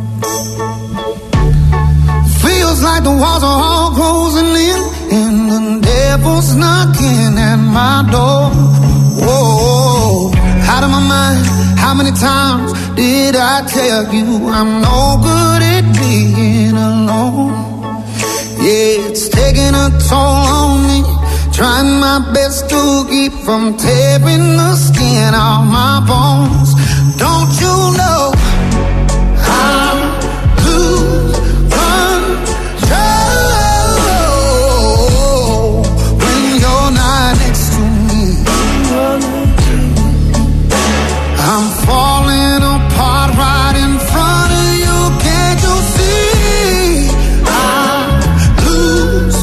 Feels like the walls are all closing in, and the devil's knocking at my door. Whoa, out of my mind. How many times did I tell you I'm no good at being alone? Yeah, it's taking a toll on me. Trying my best to keep from tearing the skin off my bones. Don't you know I'm lose control when you're not next to me? I'm falling apart right in front of you. Can't you see? I lose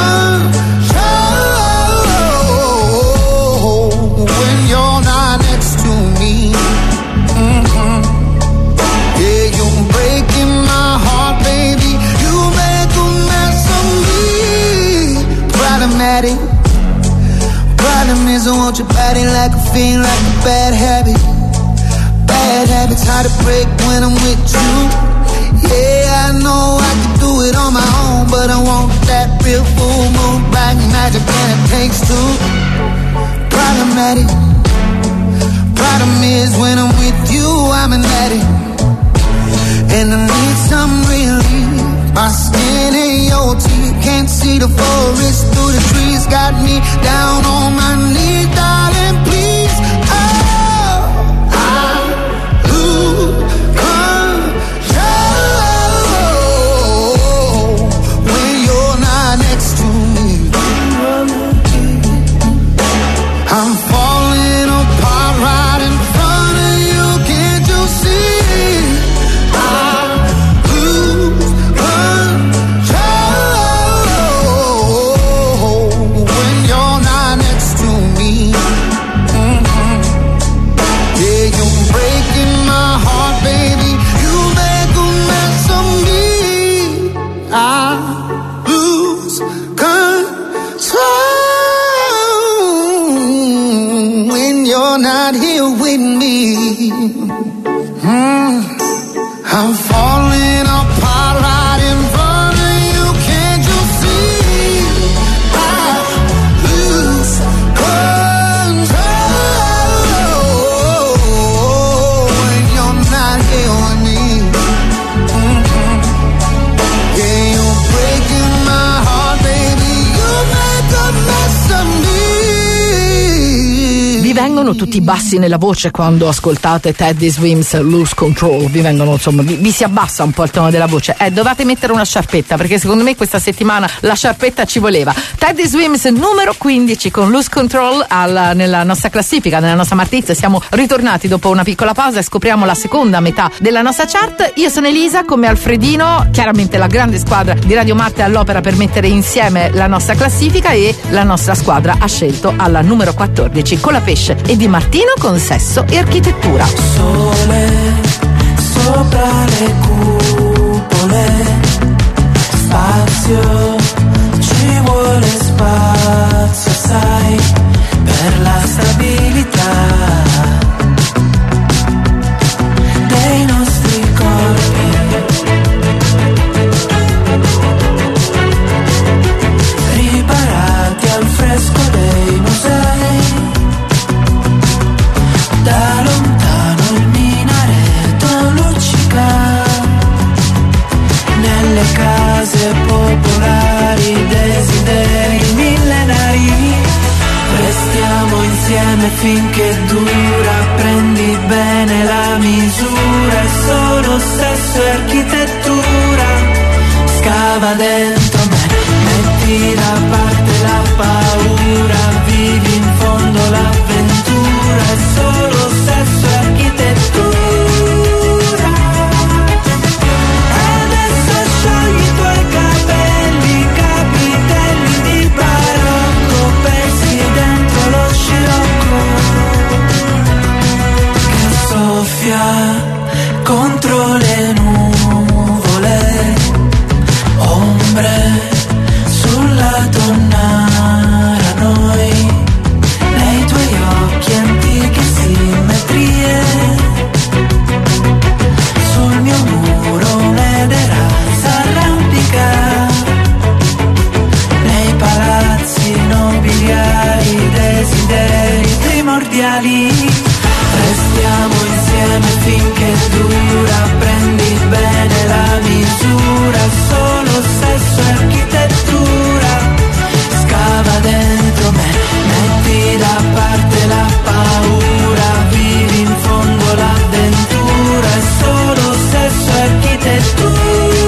control when you're not next to me. Mm-hmm. Yeah, you're breaking my heart, baby. You make a mess of me. Problematic. Problem is I want your body like a fiend, like a bad habit. Bad habits hard to break when I'm with you. Yeah, I know I could do it on my own, but I want that real full moon, black magic, and it takes two. Problematic. Problem is when I'm with you, I'm an addict, and I need some relief. My skin ain't your teeth, can't see the forest through the trees. Got me down on my knees, darling, please. Oh, I lose control when you're not next to me. I'm falling apart right in front of you. Can't you see? I lose control when you're not next to me. Mm-hmm. Yeah, you're breaking my heart, baby. You make a mess of me. I lose control when you're not here with me. Mm. I'm falling apart right in front of you. Can't you see? I lose control when you're not here with me. Mm-hmm. Yeah, you're breaking my heart, baby. You make a mess of me. Vi vengono tutti bassi nella voce quando ascoltate Teddy Swims Lose Control? Vi vengono, insomma, vi, vi si abbassa un po' il tono della voce. Eh, dovete mettere una sciarpetta, perché secondo me questa settimana la sciarpetta ci voleva. Teddy Swims numero quindici con Lose Control alla, nella nostra classifica, nella nostra martizia. Siamo ritornati dopo una piccola pausa e scopriamo la seconda metà della nostra chart. Io sono Elisa, come Alfredino, chiaramente la grande squadra di Radio Marte all'opera per mettere insieme la nostra classifica, e la nostra squadra ha scelto alla numero quattordici con la pesce e Di Martino con Sesso e Architettura. Sole sopra le cupole, spazio, ci vuole spazio, sai, per la stabilità dei nostri corpi. Riparati al fresco dei musei, da lontano il minareto luccica, nelle case popolari desideri millenari. Restiamo insieme finché dura, prendi bene la misura, è solo sesso e architettura. Scava dentro me, metti da parte la paura, vivi in fondo l'avventura, è solo sesso e architettura. Adesso sciogli i tuoi capelli, capitelli di barocco, persi dentro lo scirocco che soffia contro le nuvole, ombre sulla tonnara, noi nei tuoi occhi antiche simmetrie, sul mio muro un'edera s'arrampica, nei palazzi nobiliari desideri primordiali. Restiamo insieme finché dura, prendi bene la misura, solo sesso e architettura. Scava dentro me, metti da parte la paura, vivi in fondo l'avventura, è solo sesso e architettura.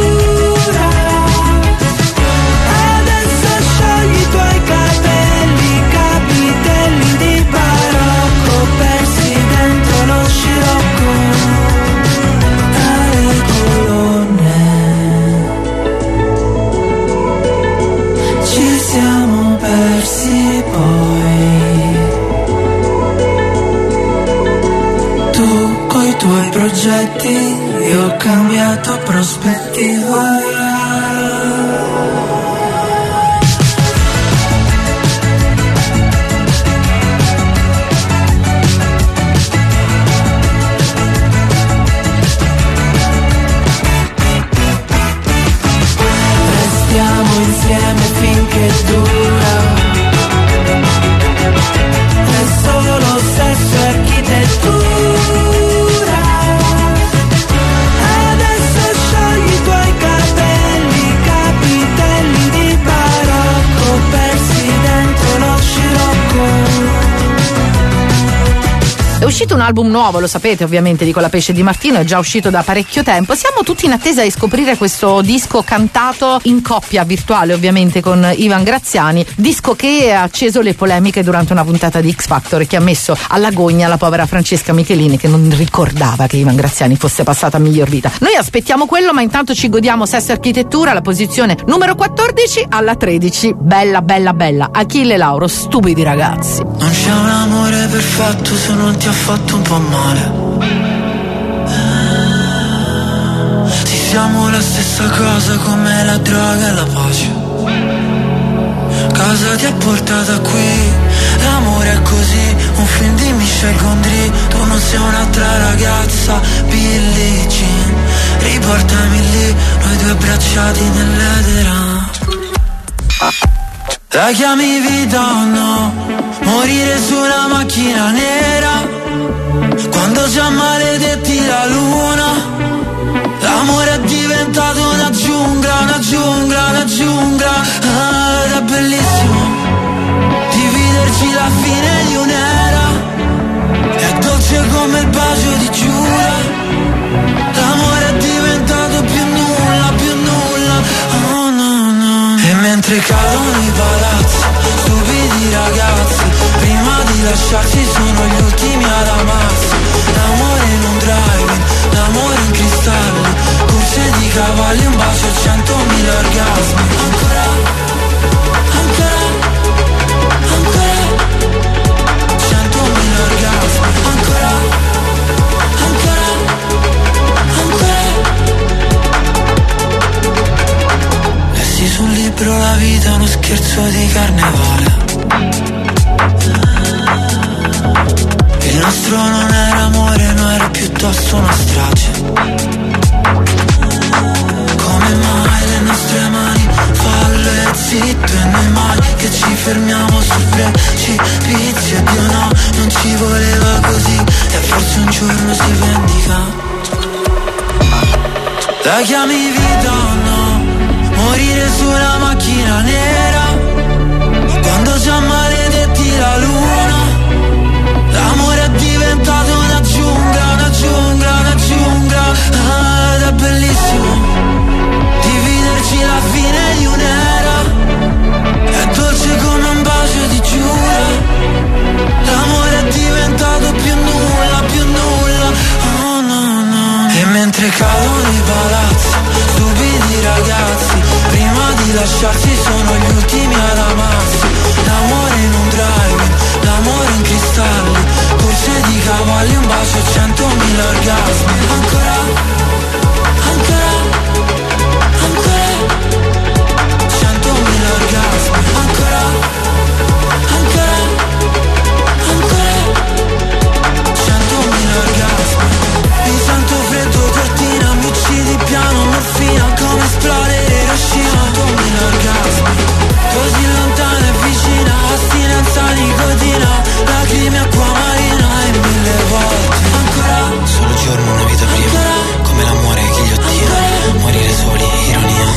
Adesso sciogli i tuoi capelli, capitelli di barocco, persi dentro lo scirocco tra le colonne. Ci siamo persi poi, tu coi tuoi progetti, io ho cambiato prospettiva. Restiamo insieme finché dura, è solo sesso e architettura. Adesso sciogli i tuoi capelli, capitelli di barocco, persi dentro lo scirocco. È uscito un album nuovo, lo sapete ovviamente, di Con la Pesce Di Martino, è già uscito da parecchio tempo. Siamo tutti in attesa di scoprire questo disco cantato in coppia virtuale ovviamente con Ivan Graziani, disco che ha acceso le polemiche durante una puntata di X Factor, che ha messo alla gogna la povera Francesca Michelini, che non ricordava che Ivan Graziani fosse passata a miglior vita. Noi aspettiamo quello, ma intanto ci godiamo Sesso e Architettura, la posizione numero quattordici alla tredici. Bella bella bella, Achille Lauro, Stupidi ragazzi. Non c'è un amore perfetto se non ti ha fatto un po' male. Sì, siamo la stessa cosa come la droga e la pace. Cosa ti ha portata qui? L'amore è così, un film di Michel Gondry. Tu non sei un'altra ragazza, Billie Jean. Riportami lì, noi due abbracciati nell'edera. La chiami vita o no? Morire su una macchina nera, quando già maledetti la luna. L'amore è diventato una giungla, una giungla, una giungla. Ah, ed è bellissimo dividerci la fine di un'era. È dolce come il bacio di Giura. L'amore è diventato più nulla, più nulla. Oh no no. E mentre cadono i palazzi, stupidi ragazzi, prima di lasciarci sono gli ultimi ad amarsi. L'amore in un driving, l'amore in cristalli, corse di cavalli, un bacio e centomila orgasmi. Ancora, ancora, ancora, centomila orgasmi. vita è uno scherzo di carnevale. Il nostro non era amore, no, era piuttosto una strage. Come mai le nostre mani fallo e zitto, e noi mai che ci fermiamo sul precipizio. E Dio no, non ci voleva così, e forse un giorno si vendica. La chiami vita o no? Morire sulla macchina nera, quando già maledetti la luna. L'amore è diventato una giungla, una giungla, una giungla. Ah, ed è bellissimo dividerci la fine di un'era. È dolce come un bacio di Giura. L'amore è diventato più nulla, più nulla. Oh no, no. E mentre cadono i palazzi, stupidi ragazzi, prima di lasciarsi sono gli ultimi ad amarsi. L'amore in un drive, l'amore in cristalli, corse di cavalli, un bacio e centomila orgasmi. Ancora, ancora, ancora, centomila orgasmi. Ancora, ancora, ancora, centomila orgasmi. Mi sento freddo, cortina, mi uccidi piano, morfina, come esplode Hiroshima. Centomila orgasmi, così lontana e vicina, astinenza nicotina, lacrime, acqua marina e mille volte. Ancora, solo giorno, una vita prima, ancora, come l'amore che ghiottina, morire soli, ironia.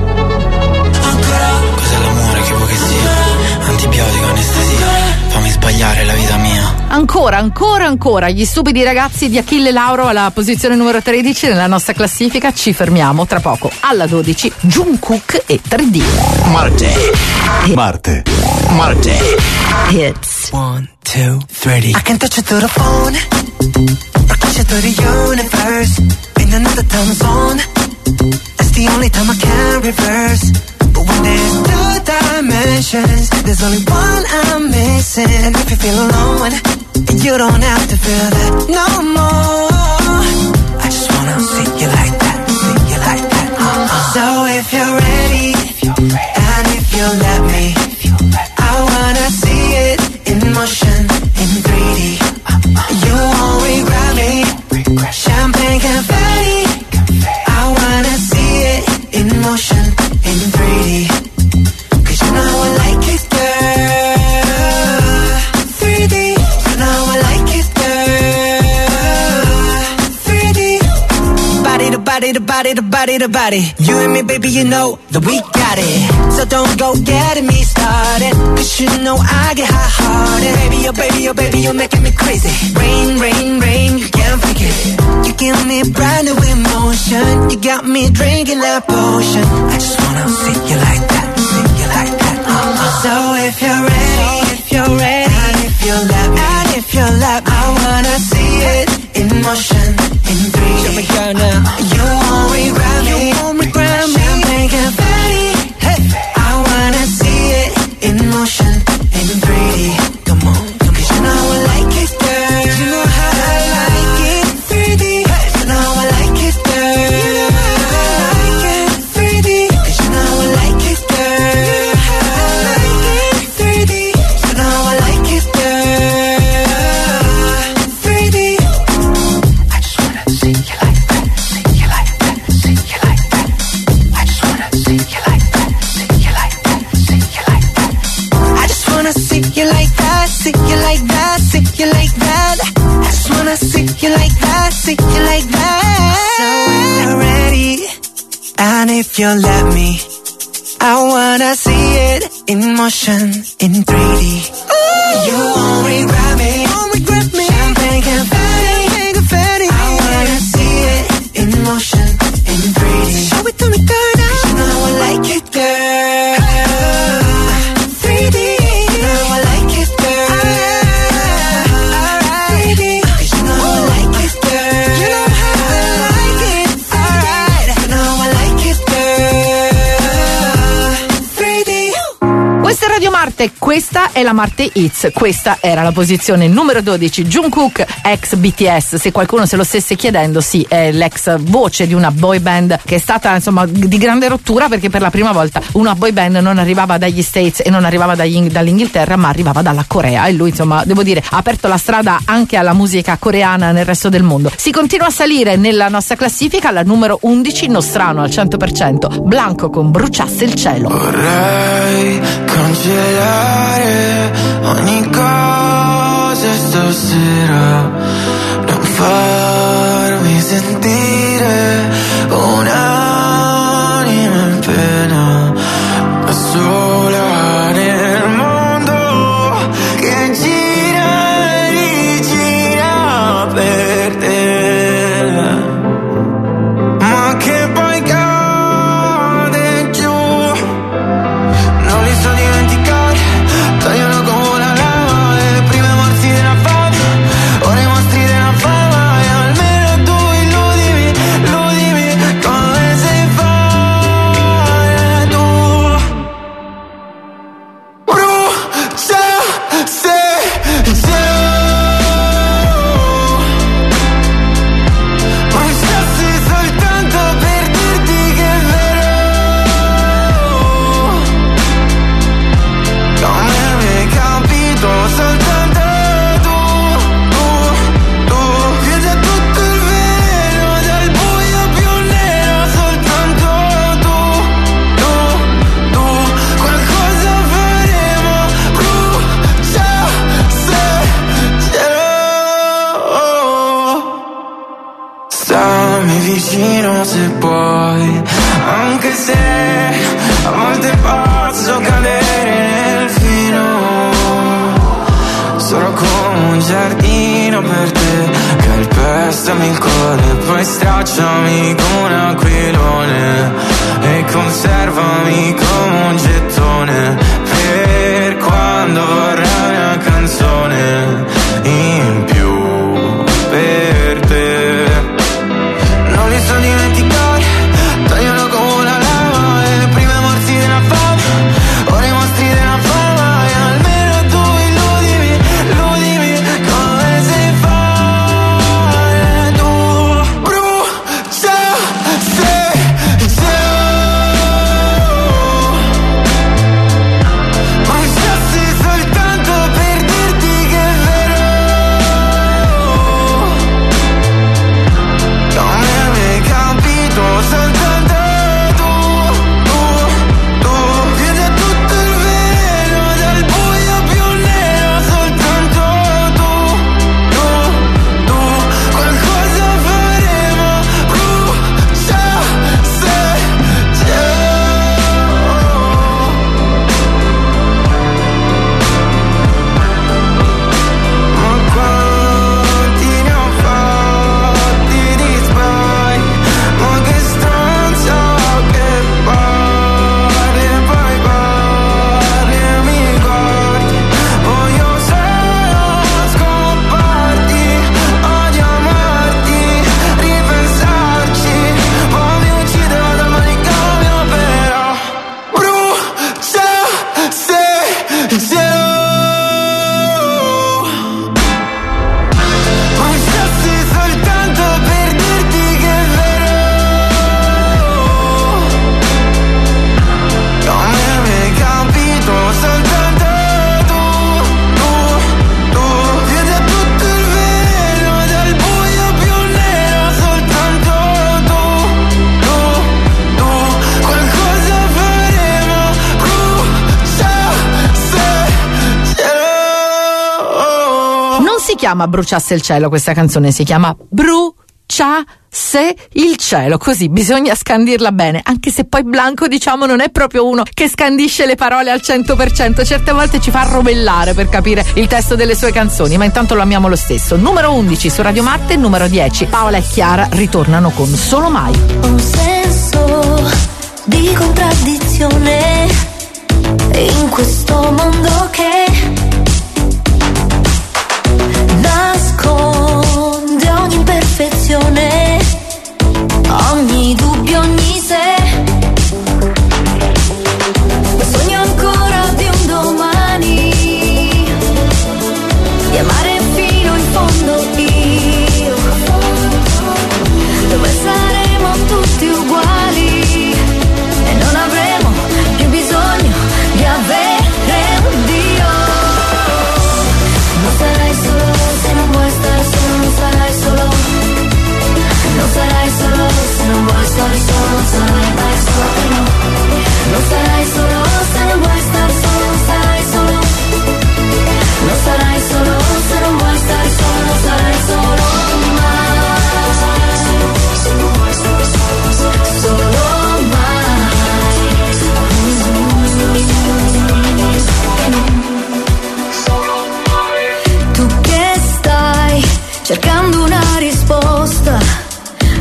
Ancora, cos'è l'amore, che vuoi che sia? Antibiotico, anestesia, fammi sbagliare la vita mia. Ancora, ancora, ancora, gli stupidi ragazzi di Achille Lauro alla posizione numero tredici nella nostra classifica. Ci fermiamo tra poco alla dodici, Jungkook e tre D. Marte. Marte. Marte. Hits. One, two, three. I can touch it through the phone, or catch it through the universe, in another time zone. That's the only time I can reverse. But when there's two dimensions, there's only one I'm missing. And if you feel alone, you don't have to feel that no more. I just wanna see you like that, see you like that. Uh-uh. So if you're ready, if you're ready, and if you let me, I wanna see it in motion, in three D. You won't regret me. Champagne confetti. I wanna see it in motion, in three D. Cause you know I like it, girl. three D. You know I like it, girl. three D. Body to body to body to body to body. You and me, baby, you know that we got it. So don't go getting me started, cause you know I get hot-hearted. Baby, oh baby, oh baby, you're making me crazy. Rain, rain, rain, you can't fake it. You give me brand new emotion. You got me drinking that potion. I just wanna see you like that, see you like that. Uh-uh. So if you're ready, so if you're ready, and if you let me, and if you let me, I wanna see it in motion, in three D. Show me girl now. You won't regret me, you won't regret me. Champagne confetti. Hey, I wanna see it in motion, in three D. Come on, come on. Cause you know I like it, girl. You know how I like it, three D. Hey, you know I like it, girl. You know how I like it, three D. Cause you know I like it, girl. You know how I like it, three D. You know I like it, girl. three D. I just wanna see you like that, see you like that, see you like that. I just wanna see you like that, see you like that, see you like that. I just wanna see you like that, see you like that, see you like that. I just wanna see you like that, see you like that. So when you're ready, and if you let me, I wanna see it in motion, in three D. Ooh, you won't regret me, won't regret me. Champagne confetti, confetti. I wanna see it in motion, in three D. Show it to me, girl, now. 'Cause you know I like it, girl. three D. You know I like it, girl. Alright. three D. 'Cause you know I like it, girl. You know how I like it. Alright. You know I like it, girl. three D. Questa è Radio Marte, questa è la Marte Hits, questa era la posizione numero dodici, Jungkook ex B T S. Se qualcuno se lo stesse chiedendo, sì, è l'ex voce di una boy band che è stata insomma di grande rottura, perché per la prima volta una boy band non arrivava dagli States e non arrivava dagli, dall'Inghilterra, ma arrivava dalla Corea, e lui insomma devo dire ha aperto la strada anche alla musica coreana nel resto del mondo. Si continua a salire nella nostra classifica, alla numero undici, Nostrano al cento per cento, Blanco con Bruciasse il cielo. Vorrei cancellare ogni cosa stasera, non farmi sentire un'anima in pena, da sola nel mondo che gira e rigira per te, ma che poi cade giù. Non li so dimenticare, tagliano come una lama le prime morsi della fama, ora i mostri della fama, e almeno tu illudimi, illudimi come sei fare tu. Brucia se bruciassi soltanto per dirti che è vero, come mi hai capito soltanto tu, tu, tu, chiudi a tutto il vero, dal buio più nero soltanto tu, tu, tu, qualcosa faremo, brucia se cielo. Stammi vicino se puoi, anche se a volte posso cadere nel fino. Sarò come un giardino per te, calpestami il cuore, poi stracciami come un aquilone e conservami come un gettone per quando vorrai una canzone in più per te. Non li so dimenticare, tagliano come una lama le prime morsi della fama, ora i mostri della fama, e almeno tu illudimi, illudimi come sei fare tu. Brucia se bruciassi soltanto per dirti che è vero, come mi hai capito soltanto tu, tu, tu, chiudi a tutto il vero, dal buio più nero soltanto tu, tu, tu, qualcosa faremo, brucia se cielo. Ma quanti ne ho fatti di sbagli, ma che stronza che parli, poi parli e mi guardi. Voglio solo scopparti, odio amarti, ripensarci, poi mi uccide, vado al manicomio però. Brucia se cielo. Bruciassi soltanto per dirti che è vero, come mi hai capito soltanto tu, tu, tu, chiudi a tutto il vero, dal buio più nero soltanto tu, tu, tu, qualcosa faremo, brucia se cielo. Non si chiama Bruciasse il cielo questa canzone, si chiama Bruciasse il cielo, così bisogna scandirla bene, anche se poi Blanco diciamo non è proprio uno che scandisce le parole al cento per cento, certe volte ci fa rovellare per capire il testo delle sue canzoni, ma intanto lo amiamo lo stesso. Numero undici su Radio Marte, numero dieci, Paola e Chiara ritornano con Solo Mai. Un senso di contraddizione in questo mondo che nasconde ogni imperfezione, ogni dubbio, ogni se. Sogno ancora di un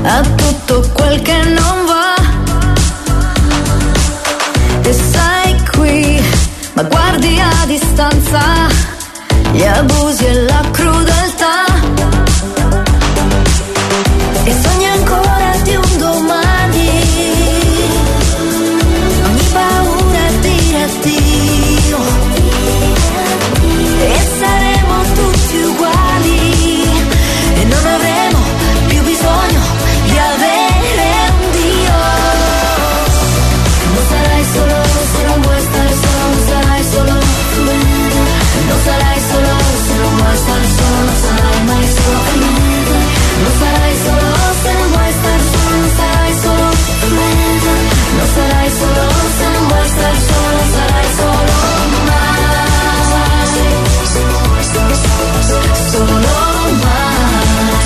a tutto quel che non va. E sei qui, ma guardi a distanza gli abusi e la crudeltà. E sogni ancora di un domani, ogni paura è dire addio. E saremo tutti uguali e non avremo più bisogno di avere un Dio. Non sarai solo se non vuoi stare solo, non sarai solo. Non sarai solo se non vuoi stare solo, non sarai mai solo. Non sarai solo se non vuoi stare solo, non sarai solo. Non sarai solo se non vuoi stare solo, non sarai solo mai. Solo mai.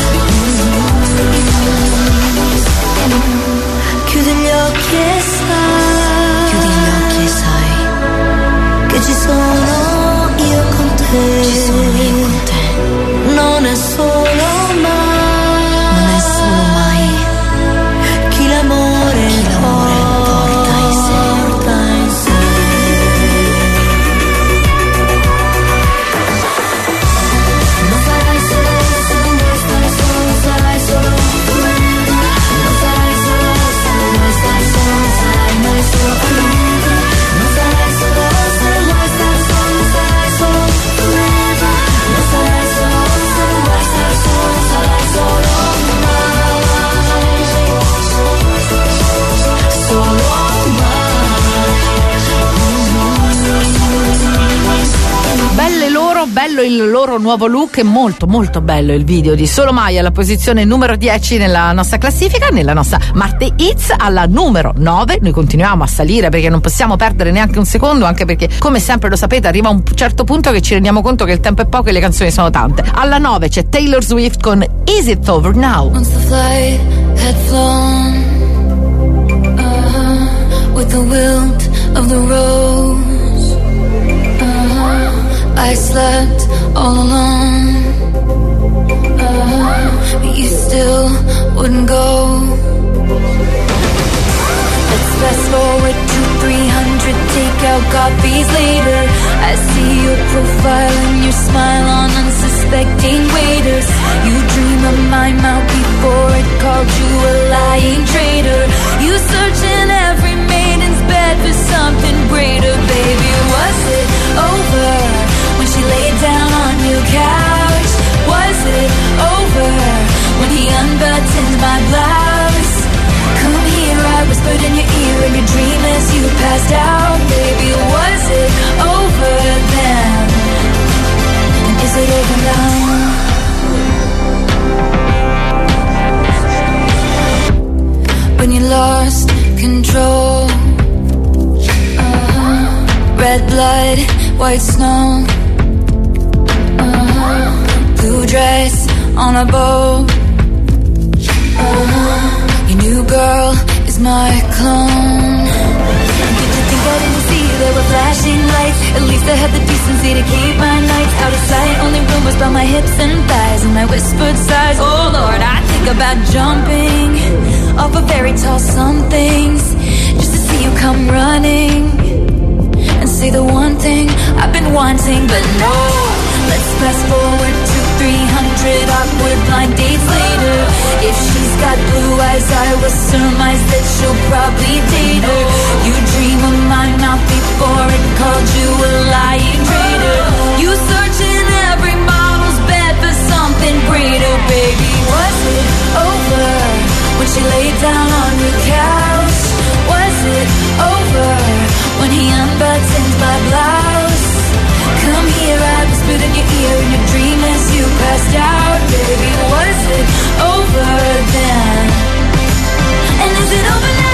Chiudi gli occhi e sai. Chiudi gli occhi e sai che ci sono io con te. Ci sono io con te. Non è solo mai. Non è solo mai. Chi l'amore, Chi l'amore porta in sé. Porta in sé. Non sarai solo se non vuoi stare solo, non sarai solo. Non sarai solo se non vuoi stare solo, non sarai mai solo. Non sarai solo se non vuoi stare solo, non sarai solo. Non sarai solo se non vuoi stare solo, non sarai solo mai. Solo Belle loro, bello il loro nuovo look e molto molto bello il video di Solo Mai alla posizione numero dieci nella nostra classifica, nella nostra Marte Hits. Alla numero nove noi continuiamo a salire perché non possiamo perdere neanche un secondo, anche perché come sempre lo sapete arriva un certo punto che ci rendiamo conto che il tempo è poco e le canzoni sono tante. Alla nove c'è Taylor Swift con Is It Over Now. Once the flight had flown, uh-huh, with the wilt of the rose, uh-huh, I slept all alone, uh-huh, but you still wouldn't go. Let's fast forward to three hundred takeout copies later. I see your profile and your smile on unsuspecting waiters. You dream of my mouth before it called you a lying traitor. You search in every maiden's bed for something greater. Baby, was it over when she laid down on your couch? Was it over when he unbuttoned my blouse? Come here, I whispered in your ear in your dream as you passed out. Baby, was it over then? And is it over now? When you lost control, uh-huh. Red blood, white snow, uh-huh. Blue dress on a bow, uh-huh. Your new girl is my clone. Did you think I didn't see there were flashing lights? At least I had the decency to keep my nights out of sight. Only rumors about my hips and thighs and my whispered sighs. Oh Lord, I think about jumping off of very tall somethings just to see you come running and say the one thing I've been wanting. But no, let's fast forward to three hundred awkward blind dates later. If she's got blue eyes, I will surmise that she'll probably date her. You dream of my mouth before it called you a lying traitor. You search in every model's bed for something greater. Baby, was it over when she laid down on your couch? Was it over when he unbuttoned my blouse? Come here, I whispered in your ear in your dream as you passed out. Baby, was it over then? And is it over now?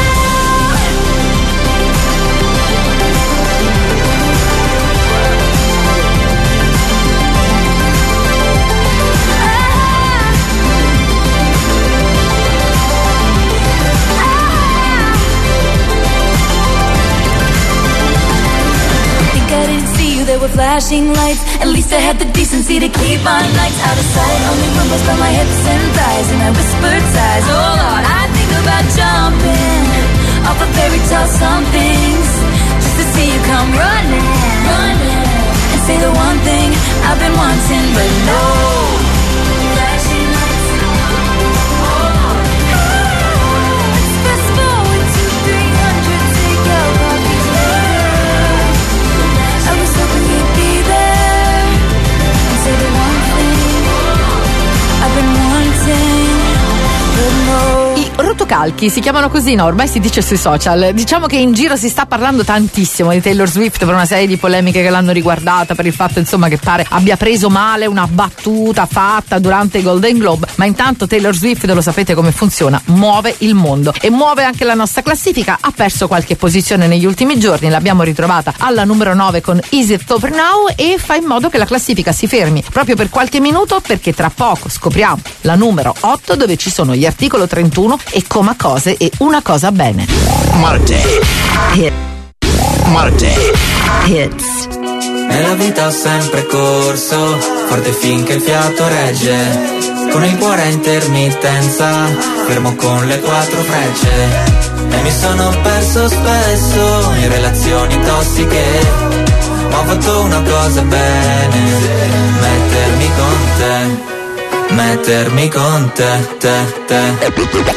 there were flashing lights. At least I had the decency to keep my nights out of sight. Only rumbles by my hips and thighs, and I whispered sighs. Oh Lord, I think about jumping off a fairy tale somethings, just to see you come running, running, and say the one thing I've been wanting, but no. Flashing lights. Oh. Let's fast forward to three hundred, take out copies later. I was hoping you'd be there and say the one thing I've been wanting, but no. I rotocalchi si chiamano così, no? Ormai si dice sui social. Diciamo che in giro si sta parlando tantissimo di Taylor Swift per una serie di polemiche che l'hanno riguardata, per il fatto insomma che pare abbia preso male una battuta fatta durante i Golden Globe. Ma intanto Taylor Swift, lo sapete come funziona, muove il mondo e muove anche la nostra classifica. Ha perso qualche posizione negli ultimi giorni, l'abbiamo ritrovata alla numero nove con Is It Over Now, e fa in modo che la classifica si fermi proprio per qualche minuto, perché tra poco scopriamo la numero otto, dove ci sono gli Articolo trentuno e Coma Cose e Una Cosa Bene. Marte. Hit. Marte. Hits. Nella vita ho sempre corso, forte finché il fiato regge, con il cuore a intermittenza, fermo con le quattro frecce. E mi sono perso spesso in relazioni tossiche, ma ho fatto una cosa bene, mettermi con te. Mettermi con te, te, te. E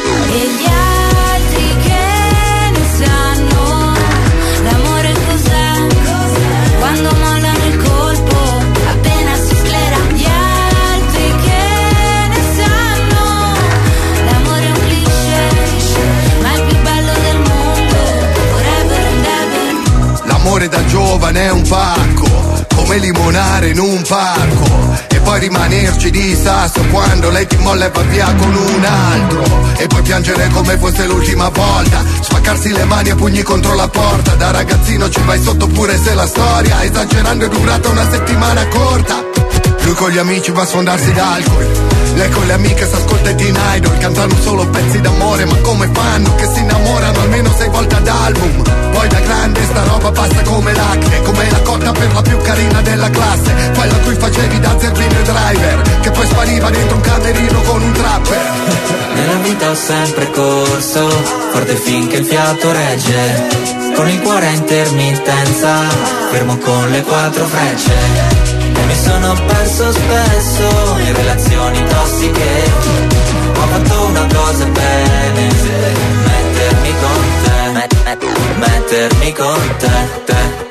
gli altri che ne sanno l'amore cos'è, quando mollano il colpo appena si sclera. Gli altri che ne sanno l'amore è un cliché, ma il più bello del mondo, forever and ever. L'amore da giovane è un pacco, come limonare in un parco, e poi rimanerci di sasso quando lei ti molla e va via con un altro, e poi piangere come fosse l'ultima volta, spaccarsi le mani a pugni contro la porta. Da ragazzino ci vai sotto pure se la storia esagerando è durata una settimana corta. Lui con gli amici va a sfondarsi d'alcol, lei con le amiche s'ascolta i Teen Idol, cantano solo pezzi d'amore, ma come fanno che si innamorano almeno sei volte ad album. Poi da grande sta roba passa come l'acne, come la cotta per la più carina della classe, quella a cui facevi da zerbino e driver, che poi spariva dentro un camerino con un trapper. Nella vita ho sempre corso, forte finché il fiato regge, con il cuore a intermittenza, fermo con le quattro frecce. E mi sono perso spesso in relazioni tossiche, ho fatto una cosa bene, mettermi con te, mettermi con te, te,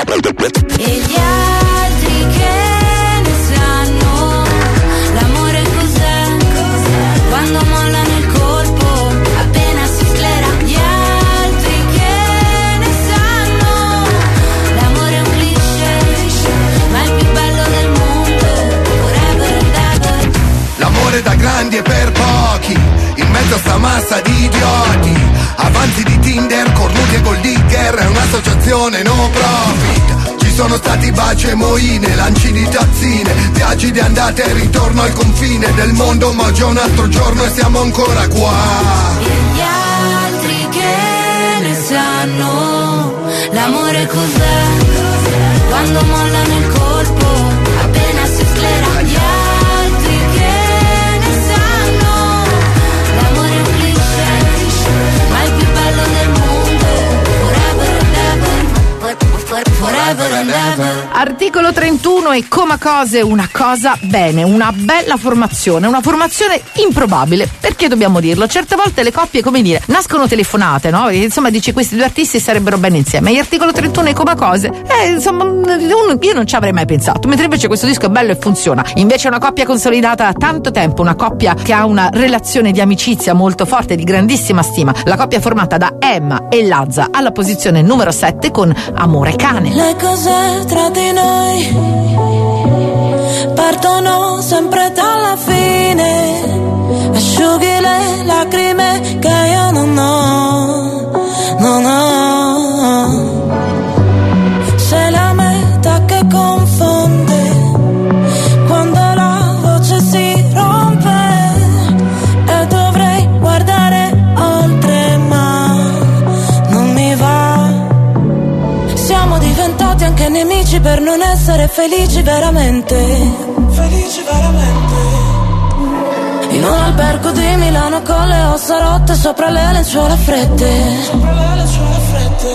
te. E gli altri che ne sanno l'amore cos'è, quando mollano il colpo appena si sclera. Gli altri che ne sanno l'amore è un cliché, ma il più bello del mondo, forever and ever. L'amore da grandi e per pochi, in mezzo a sta massa di idioti, avanti di Tinder, cornuti e gold digger, è un'associazione no profit. Ci sono stati baci e moine, lanci di tazzine, viaggi di andata e ritorno al confine del mondo, ma oggi è un altro giorno e siamo ancora qua. E gli altri che ne sanno l'amore cos'è, quando mollano il colpo appena si sclera. Gli altri che ne sanno l'amore è un cliché, ma il più bello del mondo, forever and ever, forever and ever. Articolo trentuno e Coma Cose, Una Cosa Bene, una bella formazione, una formazione improbabile, perché dobbiamo dirlo, certe volte le coppie, come dire, nascono telefonate, no? E, insomma, dici questi due artisti sarebbero bene insieme. E Articolo trentuno e Coma Cose, eh, insomma, io non ci avrei mai pensato, mentre invece questo disco è bello e funziona. Invece è una coppia consolidata da tanto tempo, una coppia che ha una relazione di amicizia molto forte, di grandissima stima. La coppia è formata da Emma e Lazza, alla posizione numero sette con Amore Cane. Le cose tra di noi partono sempre dalla fine, asciughi le lacrime che io non ho, non ho. Sei la metà che confonde quando la voce si rompe, e dovrei guardare oltre ma non mi va. Siamo diversi diventati anche nemici per non essere felici veramente. Felici veramente. In un albergo di Milano con le ossa rotte sopra le lenzuola fredde. Sopra le lenzuola fredde.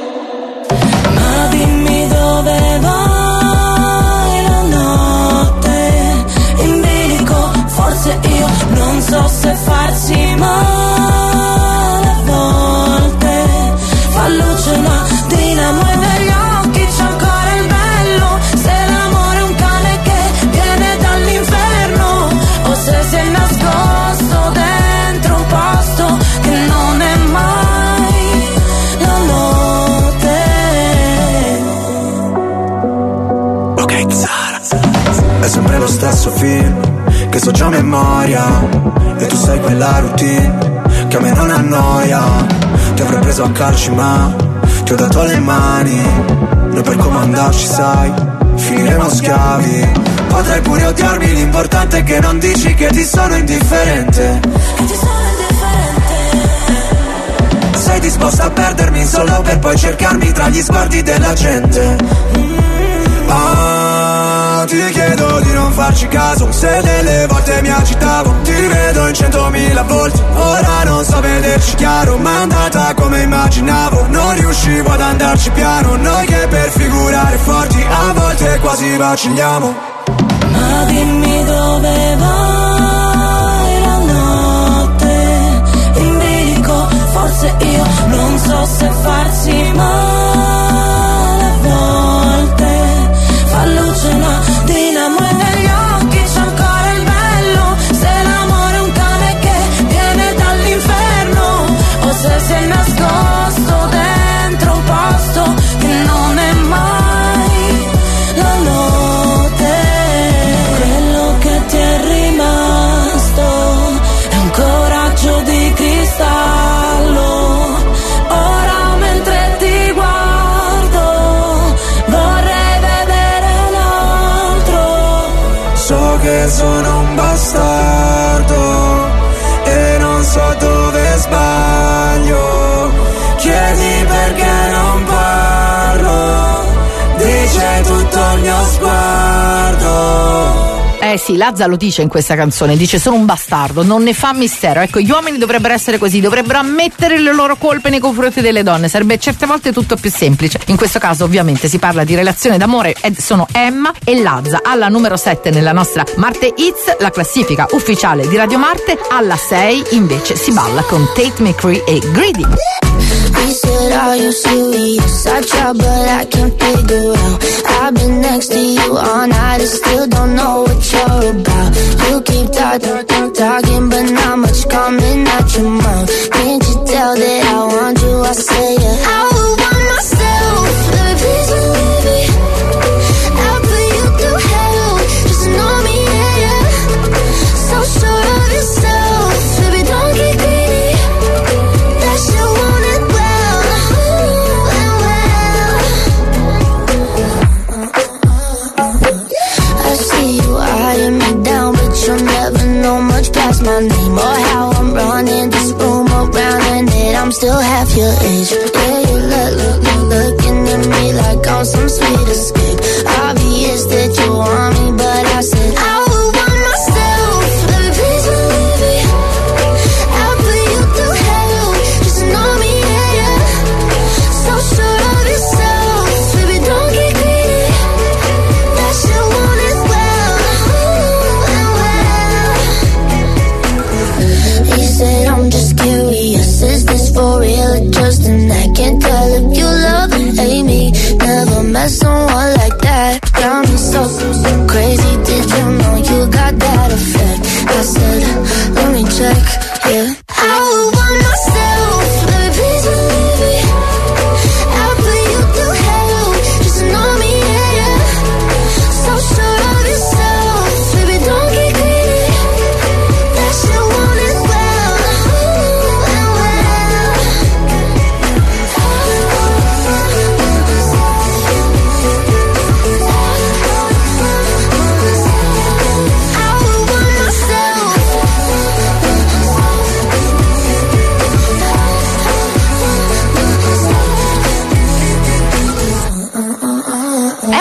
Ma dimmi dove vai la notte in bilico, forse io non so se farsi male a volte. Fa luce una dinamo e negli occhi c'è ancora il bello. Se l'amore è un cane che viene dall'inferno, o se si è nascosto dentro un posto che non è mai la notte. Ok, Zara, è sempre lo stesso film che so già a memoria, e tu sai quella routine che a me non annoia. Ti avrei preso a calci ma ti ho dato le mani. Noi per comandarci sai, finiremo schiavi. Potrai pure odiarmi, l'importante è che non dici che ti sono indifferente. Che ti sono indifferente. Sei disposta a perdermi solo per poi cercarmi tra gli sguardi della gente. Ah, ti chiedo di non farci caso, se delle volte mi agitavo. Ti vedo in centomila volte, ora non so vederci chiaro. Ma è andata come immaginavo, non riuscivo ad andarci piano. Noi che per figurare forti a volte quasi vacilliamo. Ma dimmi dove vai la notte in bilico, forse io non so se farsi male a volte. Fa luce una dinamo e negli occhi c'è ancora il bello. Se l'amore è un cane che viene dall'inferno, o se si è nascosto dentro un posto che non è mai la notte. Quello che ti è rimasto è un coraggio di cristallo. Ora mentre ti guardo vorrei vedere l'altro. So che sono un bastardo e non so dove sbaglio. Chiedi perché non parlo, dice tutto il mio sguardo. Eh sì, Lazza lo dice in questa canzone, dice sono un bastardo, non ne fa mistero. Ecco, gli uomini dovrebbero essere così, dovrebbero ammettere le loro colpe nei confronti delle donne, sarebbe certe volte tutto più semplice. In questo caso ovviamente si parla di relazione d'amore ed sono Emma e Lazza. Alla numero sette nella nostra Marte Hits, la classifica ufficiale di Radio Marte. Alla sei invece si balla con Tate McRae e Greedy. He said, are you serious? I try but I can't figure out. I've been next to you all night and still don't know what you're about. You keep talking, talking but not much coming out your mouth. Can't you tell that I want you? I say it. I would want myself, baby, please believe me. I'll put you through hell, just to know me, yeah, yeah. So sure of yourself, baby, don't get greedy. That shit want it well, well, well. I see you eyeing me down, but you'll never know much past my name or how I'm running this room around, and that I'm still half your age. Yeah, you look, look, look, looking at me like I'm some sweet escape. Obvious that you want me, but I said I would want myself, baby, please believe me. I'll put you through hell, just to know me, yeah, yeah. So sure of yourself, baby, don't get greedy. That shit want it well, well, well. He said I'm just curious, is this for real or just an act? Can't tell if you love or hate me. Never met someone like that. Got me so, so crazy. Did you know you got that effect? I said, let me check, yeah. I would want myself, baby, please believe me. I'll put you through hell, just to know me, yeah, yeah. So sure of yourself, baby, don't get greedy. That shit want it well, well, well.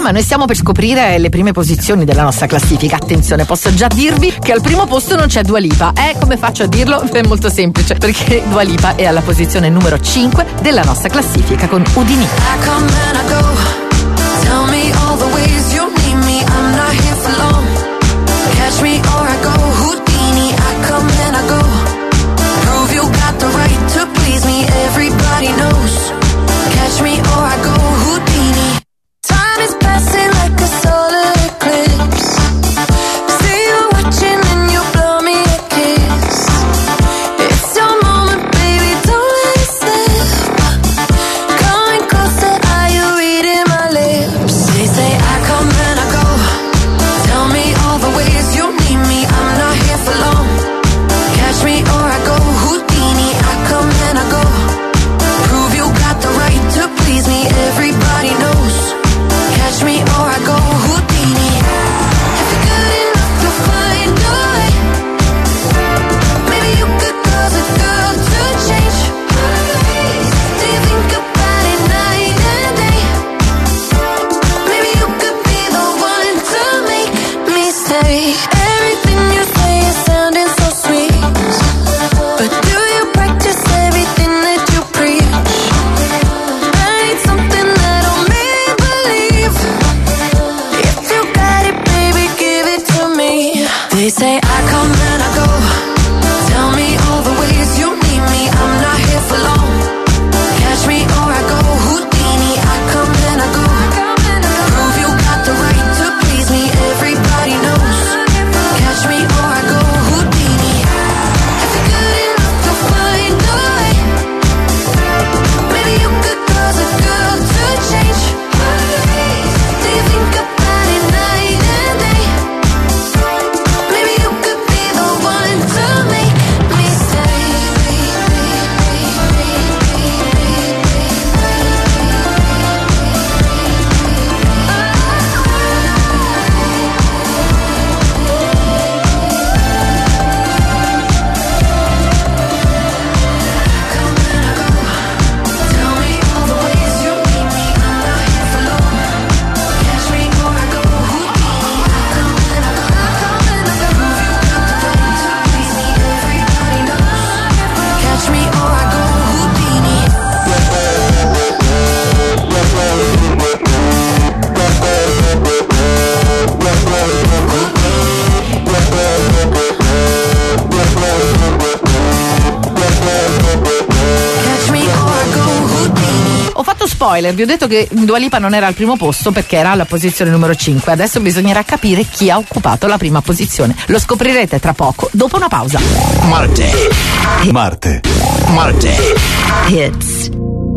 ma noi stiamo per scoprire le prime posizioni della nostra classifica. Attenzione, posso già dirvi che al primo posto non c'è Dua Lipa. Eh, come faccio a dirlo? È molto semplice, perché Dua Lipa è alla posizione numero cinque della nostra classifica con Udini. I come and I go. Tell me all the ways you need me. I'm not here for long. Catch me or I go. Houdini. I come and I go. Prove you got the right to please me. Everybody knows. Catch me or I go. Houdini. Time is passing like a solar eclipse. See you watching and you blow me a kiss. It's your moment, baby, don't let it slip. Coming closer, are you reading my lips? They say I come and I go. Tell me all the ways you need me. I'm not here for long. Catch me or I go. Houdini, I come and I go. Prove you got the right to please me. Everybody knows. Catch me or I go. Houdini. If you're good enough, you'll find a way. Maybe you could cause a girl to change. Do you think about it night and day? Maybe you could be the one to make me stay. Everything you say is sounding so sweet, but do you practice everything that you preach? I need something that'll make me believe. If you got it, baby, give it to me. They say I come and I go. Tell me all the ways you need me. I'm not here for long. Catch me or I go. Houdini, I come and I go. Prove you got the right to please me. Everybody knows. Catch me or I go. Houdini. If you're good enough, you'll find a way. Maybe you could cause a girl to change. Do you think about it night and day? Maybe you could be the one to make me stay. Tell me all the ways you need me. I'm not here for long. Catch me or I go. Houdini, I come and I go. Prove you got the right to please me. Everybody knows. Catch me or I go. Houdini. Catch me or I go. Houdini. Ho fatto spoiler, vi ho detto che Dua Lipa non era al primo posto perché era alla posizione numero cinque. Adesso bisognerà capire chi ha occupato la prima posizione. Lo scoprirete tra poco, dopo una pausa. Marte. Marte. Marte. Hits.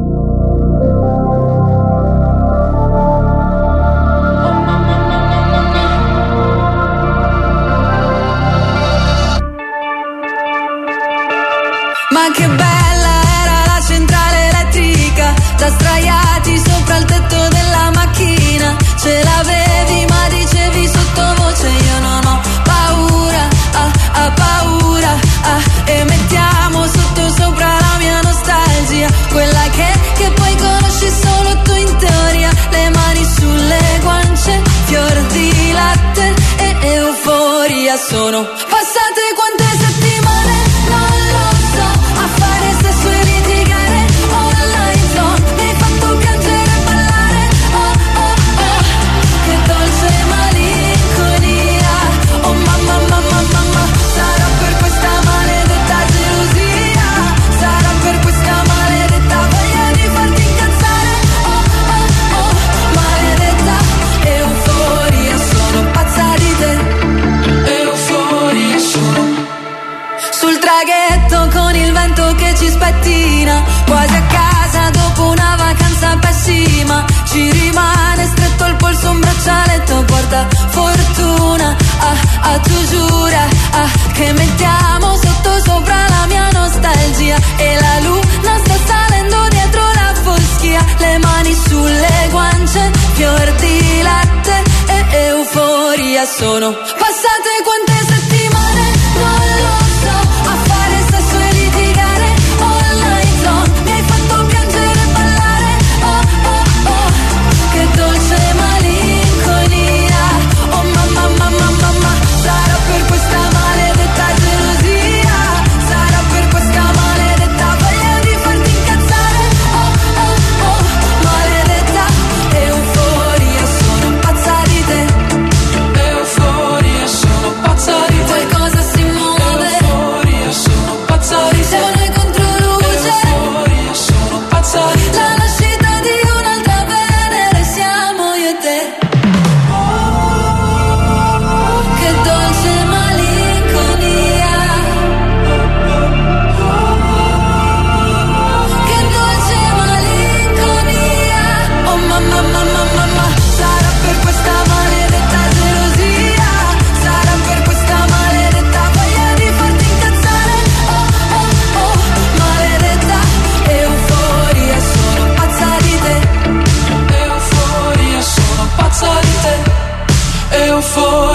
Ma che bella era la centrale elettrica, da sdraiati sopra il tetto della macchina. Ce l'avevi ma dicevi sottovoce io non ho paura, ah, ah, paura, ah. E mettiamo sotto sopra la mia nostalgia, quella che, che poi conosci solo tu in teoria. Le mani sulle guance, fior di latte e euforia. Sono passate quante settimane, non lo so, a fare sesso e litigare online zone. Mi hai fatto piangere e ballare, oh oh oh, che dolce malinconia. Oh mamma mamma mamma, sarà per questa maledetta gelosia, sarà per questa maledetta voglia di farti incazzare, oh oh oh, maledetta euforia. Sono pazza di te, euforia sono. Sul traghetto con il vento che ci spettina, quasi a casa dopo una vacanza pessima. Ci rimane stretto al polso un braccialetto porta fortuna, ah, ah, tu giura, ah, che mettiamo sotto sopra la mia nostalgia. E la luna sta salendo dietro la foschia. Le mani sulle guance, fior di latte e euforia. Sono passate quante settimane, non lo so, a fare sesso e litigare online zone. Mi hai fatto piangere e ballare, oh oh oh, che dolce maligno.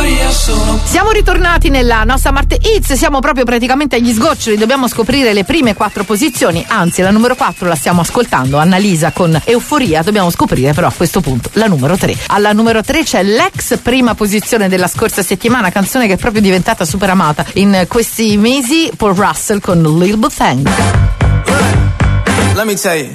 euforia sono. Siamo ritornati nella nostra Marte Hits, siamo proprio praticamente agli sgoccioli, dobbiamo scoprire le prime quattro posizioni, anzi la numero quattro la stiamo ascoltando, Annalisa con Euforia, dobbiamo scoprire però a questo punto la numero tre. Alla numero tre c'è l'ex prima posizione della scorsa settimana, canzone che è proprio diventata super amata in questi mesi, Paul Russell con Lil Botang. Let me tell you,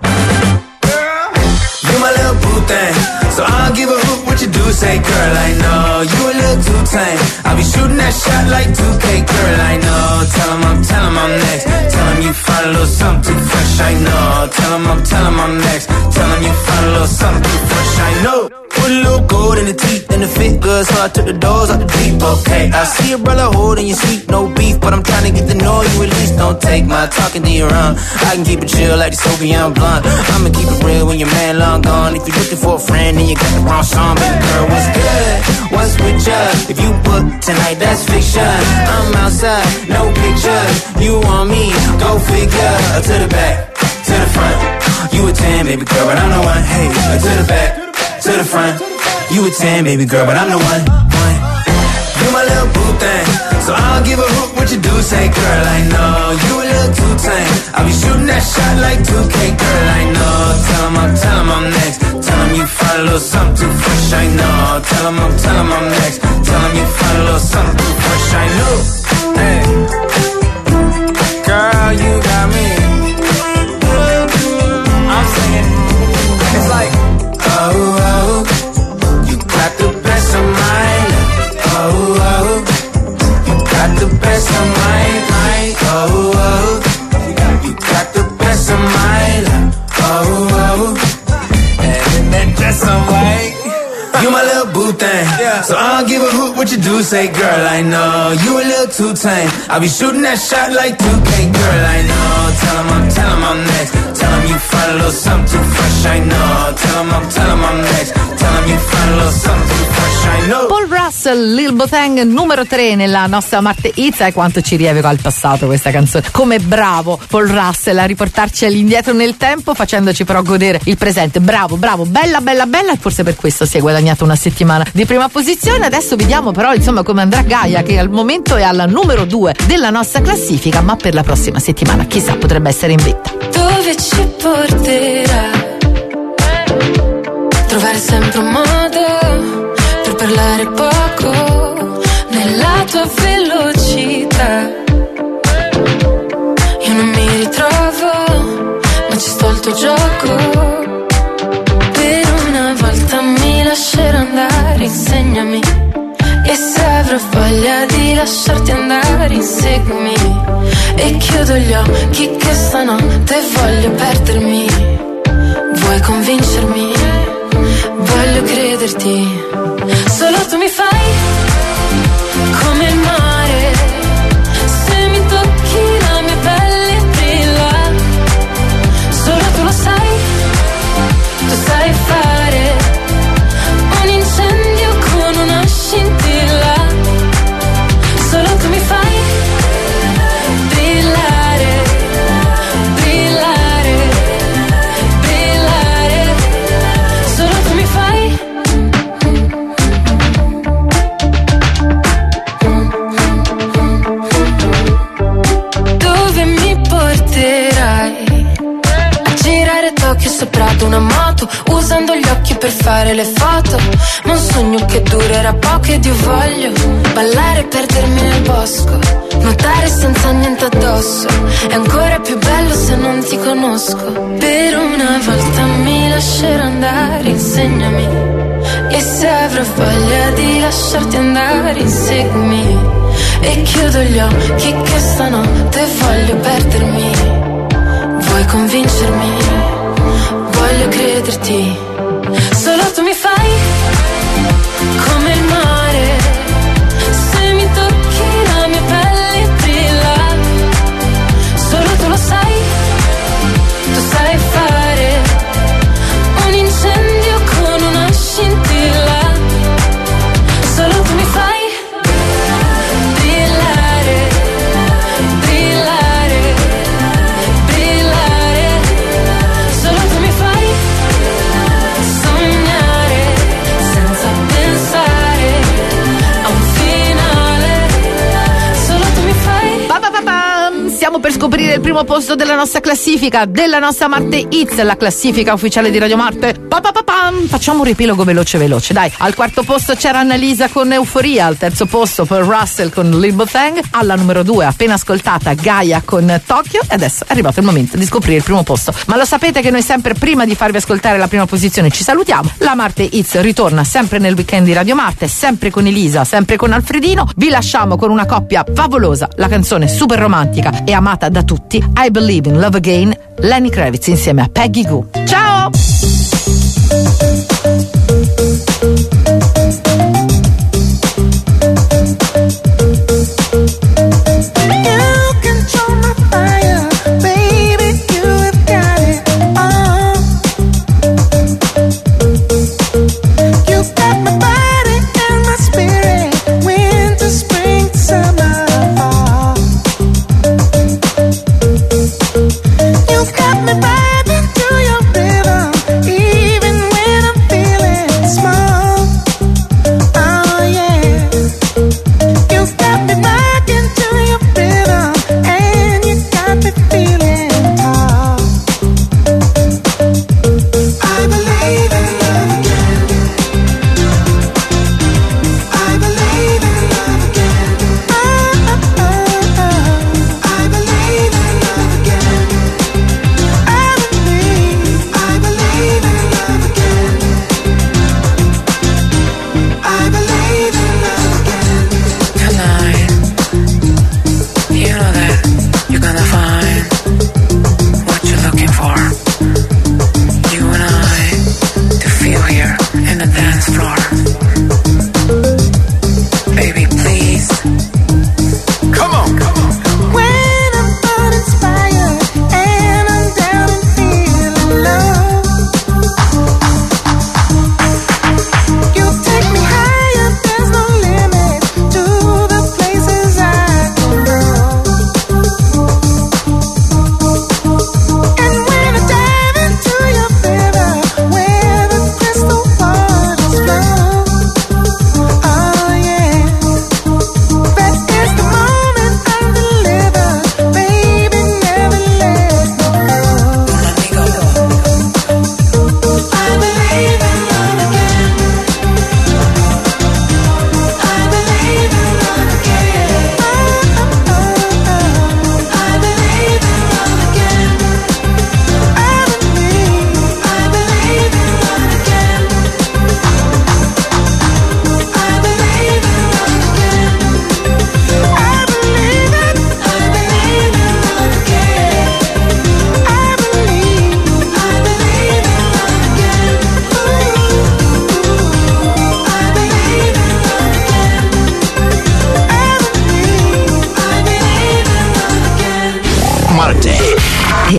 you my little boo thing, so I don't give a hoot what you do. Say, girl, I know you a little too tame. I'll be shooting that shot like two K, girl, I know. Tell him I'm, tell him I'm next. Tell him you find a little something too fresh, I know. Tell him I'm, tell him I'm next. Tell him you find a little something too fresh, I know. Put a little gold in the teeth and the fit good, so I took the doors out the deep, okay. I see your brother holding your sweet, no beef, but I'm trying to get to know you at least. Don't take my talking to your own. I can keep it chill like the Soviet blunt. I'ma keep it real when your man long gone. If you're looking for a friend, then you got the wrong song. Baby girl, what's good? What's with ya? If you book tonight, that's fiction. I'm outside, no pictures. You want me? Go figure. To the back, to the front. You a ten, baby girl, but I'm the one. Hey, to the back, to the front. You a ten, baby girl, but I'm the one. one. You my little boo thing, so I don't give a hoot what you do. Say, girl, I know you a little too tame. I'll be shooting that shot like two K, girl, I know. Tell him I'm, tell him I'm next. Tell him you find a little something too fresh, I know. Tell him I'm, tell him I'm next. Tell him you find a little something too fresh, I know. Hey, girl, you got me. I'm singing. It's like, oh, oh, you got the best of mine. Oh, oh, you got the best of mine. Oh, oh, you got the best of mine. Oh, oh, and in that dress I'm white. You my little boo thing, yeah. So I don't give a hoot what you do. Say, girl, I know you a little too tame. I'll be shooting that shot like two K, girl, I know. Tell him I'm, tell him I'm next. Tell him you find a little something too fresh, I know. Tell him I'm, tell him I'm next. Tell him you find a little something too fresh, I know. Paul Russell, Lil Botang, numero tre nella nostra Marte Hits. E quanto ci rievoca al passato questa canzone. Come bravo Paul Russell a riportarci all'indietro nel tempo, facendoci però godere il presente. Bravo, bravo, bella, bella, bella. E forse per questo si è guadagnato una settimana di prima posizione. Adesso vediamo però insomma come andrà Gaia, che al momento è alla numero due della nostra classifica, ma per la prossima settimana chissà, potrebbe essere in vetta. Dove ci porterà? Trovare sempre un modo per parlare poco nella tua velocità. Io non mi ritrovo, ma ci sto al tuo gioco. Per una volta mi lascerò andare, insegnami. E se avrò voglia di lasciarti andare, inseguimi. E chiudo gli occhi che stanotte voglio perdermi. Vuoi convincermi? Voglio crederti. Solo tu mi fai come il mare. Se mi tocchi la mia pelle brilla. Solo tu lo sai. Tu sai fare un incendio con una scintilla. Solo tu mi fai brillare, brillare, brillare. Solo tu mi fai. Dove mi porterai? A girare Tokyo sopra ad una moto, usando gli occhi per fare le foto. Ma un sogno che durerà poco ed io voglio ballare e perdermi nel bosco, nuotare senza niente addosso. È ancora più bello se non ti conosco. Per una volta mi lascerò andare, insegnami. E se avrò voglia di lasciarti andare, inseguimi. E chiudo gli occhi che stanotte voglio perdermi. Vuoi convincermi? Voglio crederti. Solo tu mi fai come il mare. Se mi tocchi la mia pelle brilla. Solo tu lo sai. Tu sai fare un incendio con una scintilla. Solo tu mi fai brillare, brillare, brillare. Solo tu mi fai sognare, primo posto della nostra classifica, della nostra Marte Hits, la classifica ufficiale di Radio Marte. Pa pa pa pam. Facciamo un riepilogo veloce veloce, dai. Al quarto posto c'era Annalisa con Euforia, al terzo posto per Russell con Limbo Thang, alla numero due appena ascoltata Gaia con Tokyo, e adesso è arrivato il momento di scoprire il primo posto. Ma lo sapete che noi sempre prima di farvi ascoltare la prima posizione ci salutiamo. La Marte Hits ritorna sempre nel weekend di Radio Marte, sempre con Elisa, sempre con Alfredino. Vi lasciamo con una coppia favolosa, la canzone super romantica e amata da tutti, I Believe in Love Again, Lenny Kravitz insieme a Peggy Goo. Ciao!